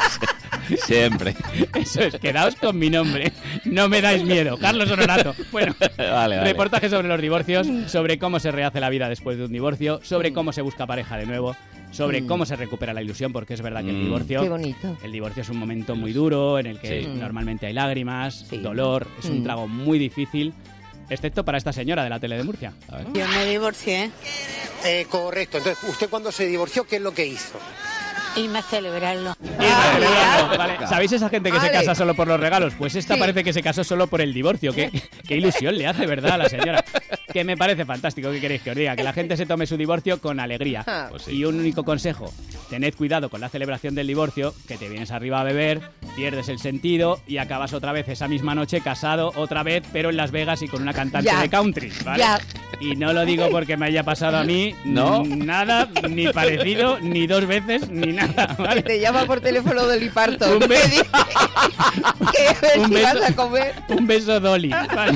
Siempre. Eso es, quedaos con mi nombre. No me dais miedo. Carlos Honorato. Bueno, Vale, vale. reportaje sobre los divorcios, sobre cómo se rehace la vida después de un divorcio, sobre cómo se busca pareja de nuevo, sobre Mm. cómo se recupera la ilusión, porque es verdad que el Mm. divorcio... Qué bonito. El divorcio es un momento muy duro en el que Sí. normalmente hay lágrimas, Sí. dolor, es un Mm. trago muy difícil, excepto para esta señora de la tele de Murcia. A ver. Yo me divorcié Eh, correcto. Entonces, ¿usted cuando se divorció qué es lo que hizo? y me celebrarlo. Ah, celebrando, vale. ¿Sabéis esa gente que se Vale. casa solo por los regalos? Pues esta Sí. parece que se casó solo por el divorcio. Qué, qué ilusión le hace, ¿verdad, a la señora? Que me parece fantástico. ¿Qué queréis que os diga? Que la gente se tome su divorcio con alegría. Ah. Pues sí. Y un único consejo. Tened cuidado con la celebración del divorcio, que te vienes arriba a beber, pierdes el sentido y acabas otra vez esa misma noche casado, otra vez, pero en Las Vegas y con una cantante Ya. de country, ¿vale? Ya. Y no lo digo porque me haya pasado a mí, ¿No? n- nada, ni parecido, ni dos veces, ni nada, Que ¿vale? te llama por teléfono Dolly Parton. Un beso. Te dice que ver Un si beso. vas a comer. Un beso, Dolly. Vale.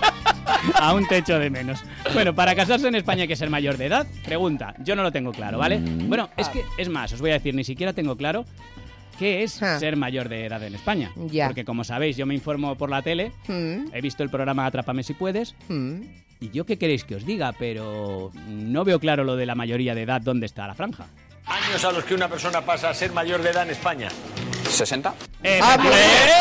Aún te echo de menos. Bueno, para casarse en España hay que ser mayor de edad. Pregunta, yo no lo tengo claro, ¿vale? Mm. Bueno, es que, es más, os voy a decir, ni siquiera tengo claro qué es Ah. ser mayor de edad en España. Ya. Porque como sabéis, yo me informo por la tele, Mm, he visto el programa Atrápame si puedes, mm. y yo qué queréis que os diga, pero no veo claro lo de la mayoría de edad, dónde está la franja. Años a los que una persona pasa a ser mayor de edad en España. ¿sesenta? Eh, Ah, pues.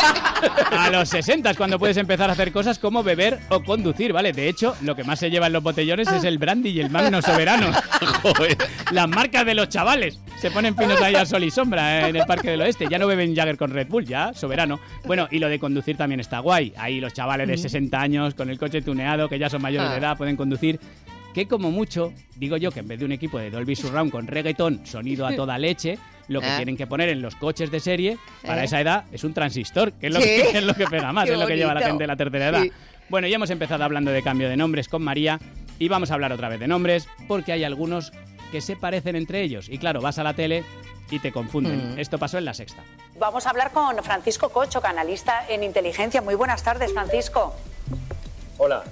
A los sesenta es cuando puedes empezar a hacer cosas como beber o conducir, ¿vale? De hecho, lo que más se lleva en los botellones es el brandy y el magno soberano. Joder. Las marcas de los chavales. Se ponen finos ahí al sol y sombra eh, en el Parque del Oeste. Ya no beben Jagger con Red Bull, ya soberano. Bueno, y lo de conducir también está guay. Ahí los chavales de sesenta años con el coche tuneado, que ya son mayores de Ah. edad, pueden conducir. Que como mucho, digo yo que en vez de un equipo de Dolby Surround con reggaetón, sonido a toda leche, lo que Ah. tienen que poner en los coches de serie para Eh. esa edad es un transistor, que es lo, Sí. que, es lo que pega más, Qué es lo que lleva la bonito. gente de la tercera edad. Sí. Bueno, ya hemos empezado hablando de cambio de nombres con María y vamos a hablar otra vez de nombres porque hay algunos que se parecen entre ellos. Y claro, vas a la tele y te confunden. Mm. Esto pasó en La Sexta. Vamos a hablar con Francisco Cocho, canalista en inteligencia. Muy buenas tardes, Francisco. Hola, eh,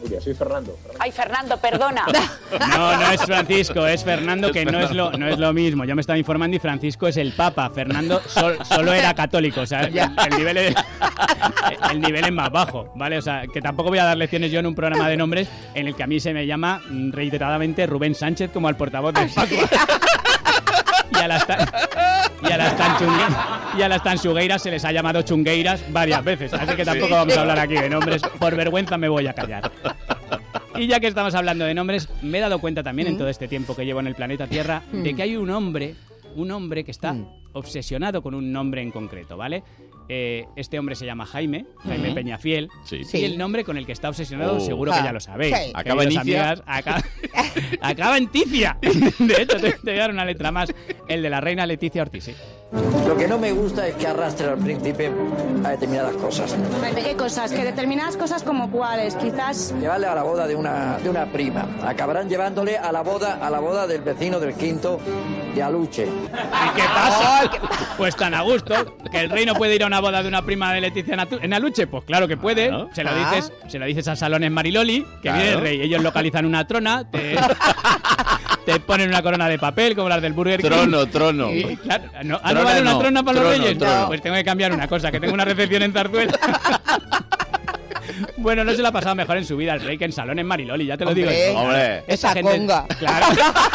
Nuria, soy Fernando. Ay, Fernando, perdona. No, no es Francisco, es Fernando, que no es lo, no es lo mismo. Yo me estaba informando y Francisco es el Papa. Fernando sol, solo era católico, o sea, el, el, nivel es, el nivel es más bajo, ¿vale? O sea, que tampoco voy a dar lecciones yo en un programa de nombres en el que a mí se me llama reiteradamente Rubén Sánchez como al portavoz del Papa. Y a las, tan, y, a las tan chungue, y a las tan chungueiras se les ha llamado chungueiras varias veces. Así que tampoco vamos a hablar aquí de nombres. Por vergüenza me voy a callar. Y ya que estamos hablando de nombres, me he dado cuenta también en todo este tiempo que llevo en el planeta Tierra de que hay un hombre, un hombre que está obsesionado con un nombre en concreto, ¿vale? Eh, este hombre se llama Jaime, Jaime uh-huh. Peñafiel, sí. y el nombre con el que está obsesionado oh. seguro que ya lo sabéis. Sí. Acaba en Inicia. Acaba, acaba en Ticia. De hecho, te, te voy a dar una letra más, el de la reina Leticia Ortiz. Sí. Lo que no me gusta es que arrastre al príncipe a determinadas cosas. ¿De qué cosas? ¿Que determinadas cosas como cuáles? Quizás... Llevarle a la boda de una, de una prima. Acabarán llevándole a la boda a la boda del vecino del quinto de Aluche. ¿Y qué pasa? Pues tan a gusto, que el rey no puede ir a una boda de una prima de Leticia en Aluche. Pues claro que puede. ¿No? Se lo dices, se lo dices a Salones Mariloli, que claro. viene el rey. Ellos localizan una trona, te... te ponen una corona de papel como las del Burger King. Trono, trono. Y, claro, no, ¿ah, no vale una trona para trono, los reyes? No. Pues tengo que cambiar una cosa, que tengo una recepción en Zarzuela. Bueno, no se lo ha pasado mejor en su vida el rey que en Salones Mariloli, ya te lo Hombre, digo. Hombre, esa gente, conga. Claro.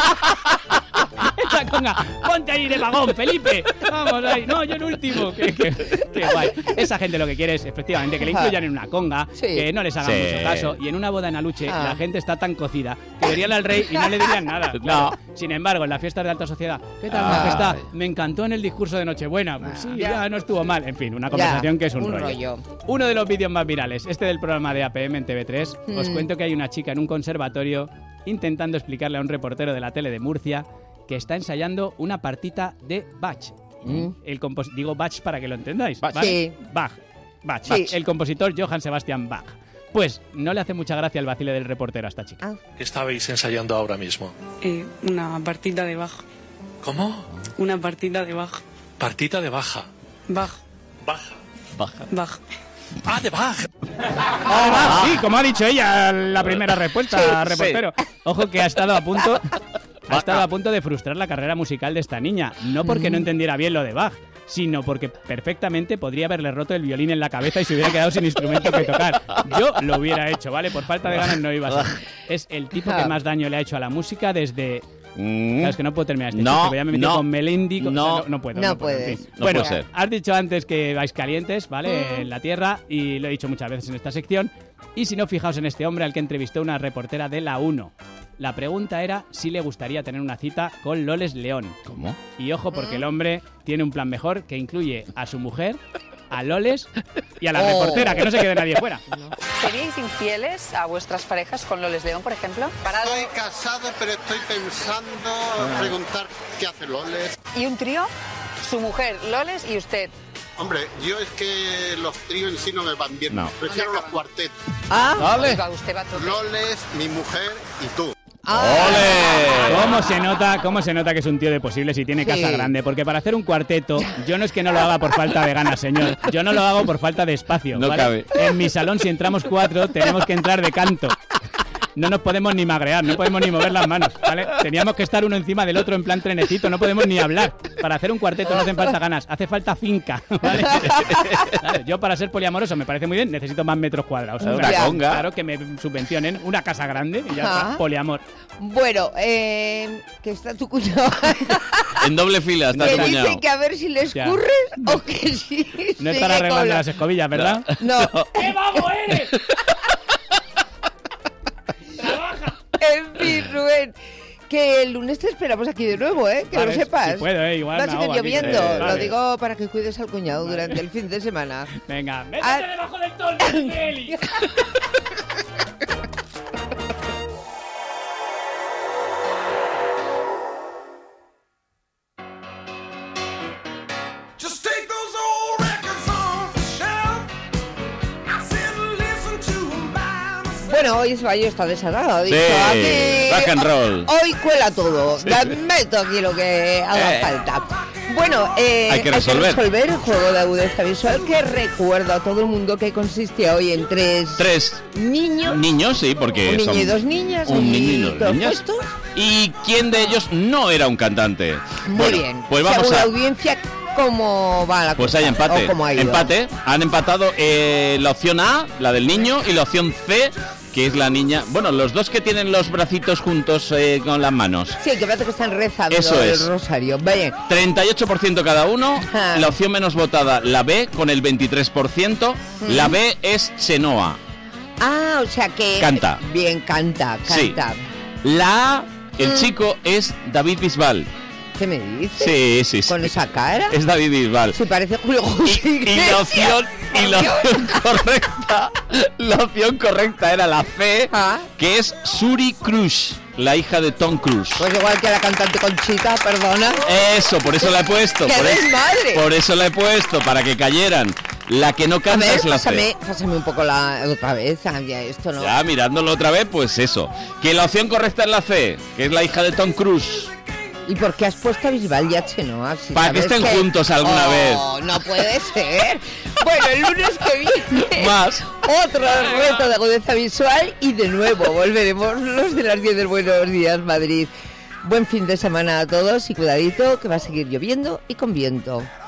Esa conga. Ponte ahí de vagón, Felipe. Vamos ahí. No, yo en último. Qué, qué, qué guay. Esa gente lo que quiere es, efectivamente, que le incluyan en una conga, sí. que no les hagan sí. mucho caso. Y en una boda en Aluche, ah. la gente está tan cocida que verían al rey y no le dirían nada. Claro. No. Sin embargo, en las fiestas de alta sociedad, ¿qué tal, majestad? Me encantó en el discurso de Nochebuena. Pues sí, ya. ya no estuvo mal. En fin, una conversación ya. que es un, un rollo. rollo. Uno de los vídeos más virales, este del programa de A P M en T V tres, mm. os cuento que hay una chica en un conservatorio intentando explicarle a un reportero de la tele de Murcia que está ensayando una partita de Bach. Mm. El compos- digo Bach para que lo entendáis. Bach. ¿Vale? Sí. Bach. Bach. Sí. El compositor Johann Sebastian Bach. Pues no le hace mucha gracia el vacile del reportero a esta chica. Ah. ¿Qué estabais ensayando ahora mismo? Eh, una partita de Bach. ¿Cómo? Una partita de Bach. Partita de baja. Bach. Baja. Baja. Bach. Ah, de Bach. Ah, Bach, sí, como ha dicho ella la primera respuesta, sí, reportero. Sí. Ojo que ha estado a punto... Ha estado a punto de frustrar la carrera musical de esta niña, no porque no entendiera bien lo de Bach, sino porque perfectamente podría haberle roto el violín en la cabeza y se hubiera quedado sin instrumento que tocar. Yo lo hubiera hecho, ¿vale? Por falta de ganas no iba a ser. Es el tipo que más daño le ha hecho a la música desde... Mm. Claro, es que no puedo terminar este no, chiste, ya me metí no, con Melendi, con... no, o sea, no, no puedo. No, no puedo, puedes. en fin. No Bueno, puede ser. has dicho antes que vais calientes, ¿vale? Mm. En la Tierra, y lo he dicho muchas veces en esta sección. Y si no, fijaos en este hombre al que entrevistó una reportera de La uno. La pregunta era si le gustaría tener una cita con Loles León. ¿Cómo? Y ojo, porque el hombre tiene un plan mejor que incluye a su mujer, a Loles y a la oh. reportera, que no se quede nadie fuera. No. ¿Seríais infieles a vuestras parejas con Loles León, por ejemplo? Estoy casado, pero estoy pensando ah. preguntar qué hace Loles. ¿Y un trío? Su mujer, Loles y usted. Hombre, yo es que los tríos en sí no me van bien. No. Prefiero los cuartetos. Ah, vale. Usted va a Loles, mi mujer y tú. ¡Ole! ¿Cómo se nota, cómo se nota que es un tío de posibles y tiene casa Sí. grande? Porque para hacer un cuarteto, yo no es que no lo haga por falta de ganas, señor. Yo no lo hago por falta de espacio. No ¿vale? cabe. En mi salón, si entramos cuatro, tenemos que entrar de canto. No nos podemos ni magrear, no podemos ni mover las manos, ¿vale? Teníamos que estar uno encima del otro en plan trenecito, no podemos ni hablar. Para hacer un cuarteto no hacen falta ganas, hace falta finca, ¿vale? Claro, yo para ser poliamoroso me parece muy bien, necesito más metros cuadrados. Una o sea, conga. Claro, que me subvencionen una casa grande y ya está, poliamor. Bueno, eh, que está tu cuñado. En doble fila está que tu cuñado. dice que a ver si le Ya. escurres o que sí. No estará arreglando las escobillas, ¿verdad? No. No. ¡Qué vago eres! En fin, Rubén, que el lunes te esperamos aquí de nuevo, ¿eh? Que Vale, lo sepas. si puedo, ¿eh? Igual Va a me seguir ahogo aquí. lloviendo. Eh, Lo vale. digo para que cuides al cuñado durante el fin de semana. Venga, métete Ah. debajo del toldo, Miguel. Just take those old records off the shelf. I said listen to 'em by myself. Bueno, hoy Esbayo está desatado. Ha dicho, Sí, aquí, rock and roll. Hoy cuela todo. Me meto aquí lo que haga Eh. falta. Bueno, eh, hay que resolver. Hay que resolver el juego de agudeza visual que recuerdo a todo el mundo que consistía hoy en tres... Tres niños. Niños, sí, porque un niño son... y dos niñas. Un niño y todos dos niñas. puestos. ¿Y quién de ellos no era un cantante? Muy bueno, bien. Pues vamos Según a... la audiencia, ¿cómo va la Pues cosa? hay empate. ¿O cómo ha ido? Empate. Han empatado eh, la opción A, la del niño, y la opción C, que es la niña. Bueno, los dos que tienen los bracitos juntos eh, con las manos. Sí, que parece que están rezando Eso es. el rosario. Vaya. treinta y ocho por ciento cada uno. Ah. La opción menos votada, la B, con el veintitrés por ciento. Mm. La B es Chenoa. Ah, o sea que... Canta. Bien, canta, Sí. canta. La A, el Mm. chico, es David Bisbal. ¿Qué me dices? Sí, sí, sí. ¿Con esa cara? Es David Bisbal. Sí, parece Julio José Y la Iglesias. opción, y la opción correcta, la opción correcta era la C, Ah. que es Suri Cruise, la hija de Tom Cruise. Pues igual que la cantante Conchita, perdona. Eso, por eso la he puesto. ¡Qué por, es- desmadre! por eso la he puesto, para que cayeran. La que no A canta ver, es la pásame, C. pásame un poco la otra vez. Ah, ya, esto no. Ya mirándolo otra vez, pues eso. Que la opción correcta es la C, que es la hija de Tom Cruise. ¿Y por qué has puesto a Bisbal y a Chenoa? Si Para que sabes estén juntos alguna Oh, vez. No puede ser. Bueno, el lunes que viene. Más. Otro reto de agudeza visual y de nuevo volveremos los de las diez del Buenos Días Madrid. Buen fin de semana a todos y cuidadito que va a seguir lloviendo y con viento.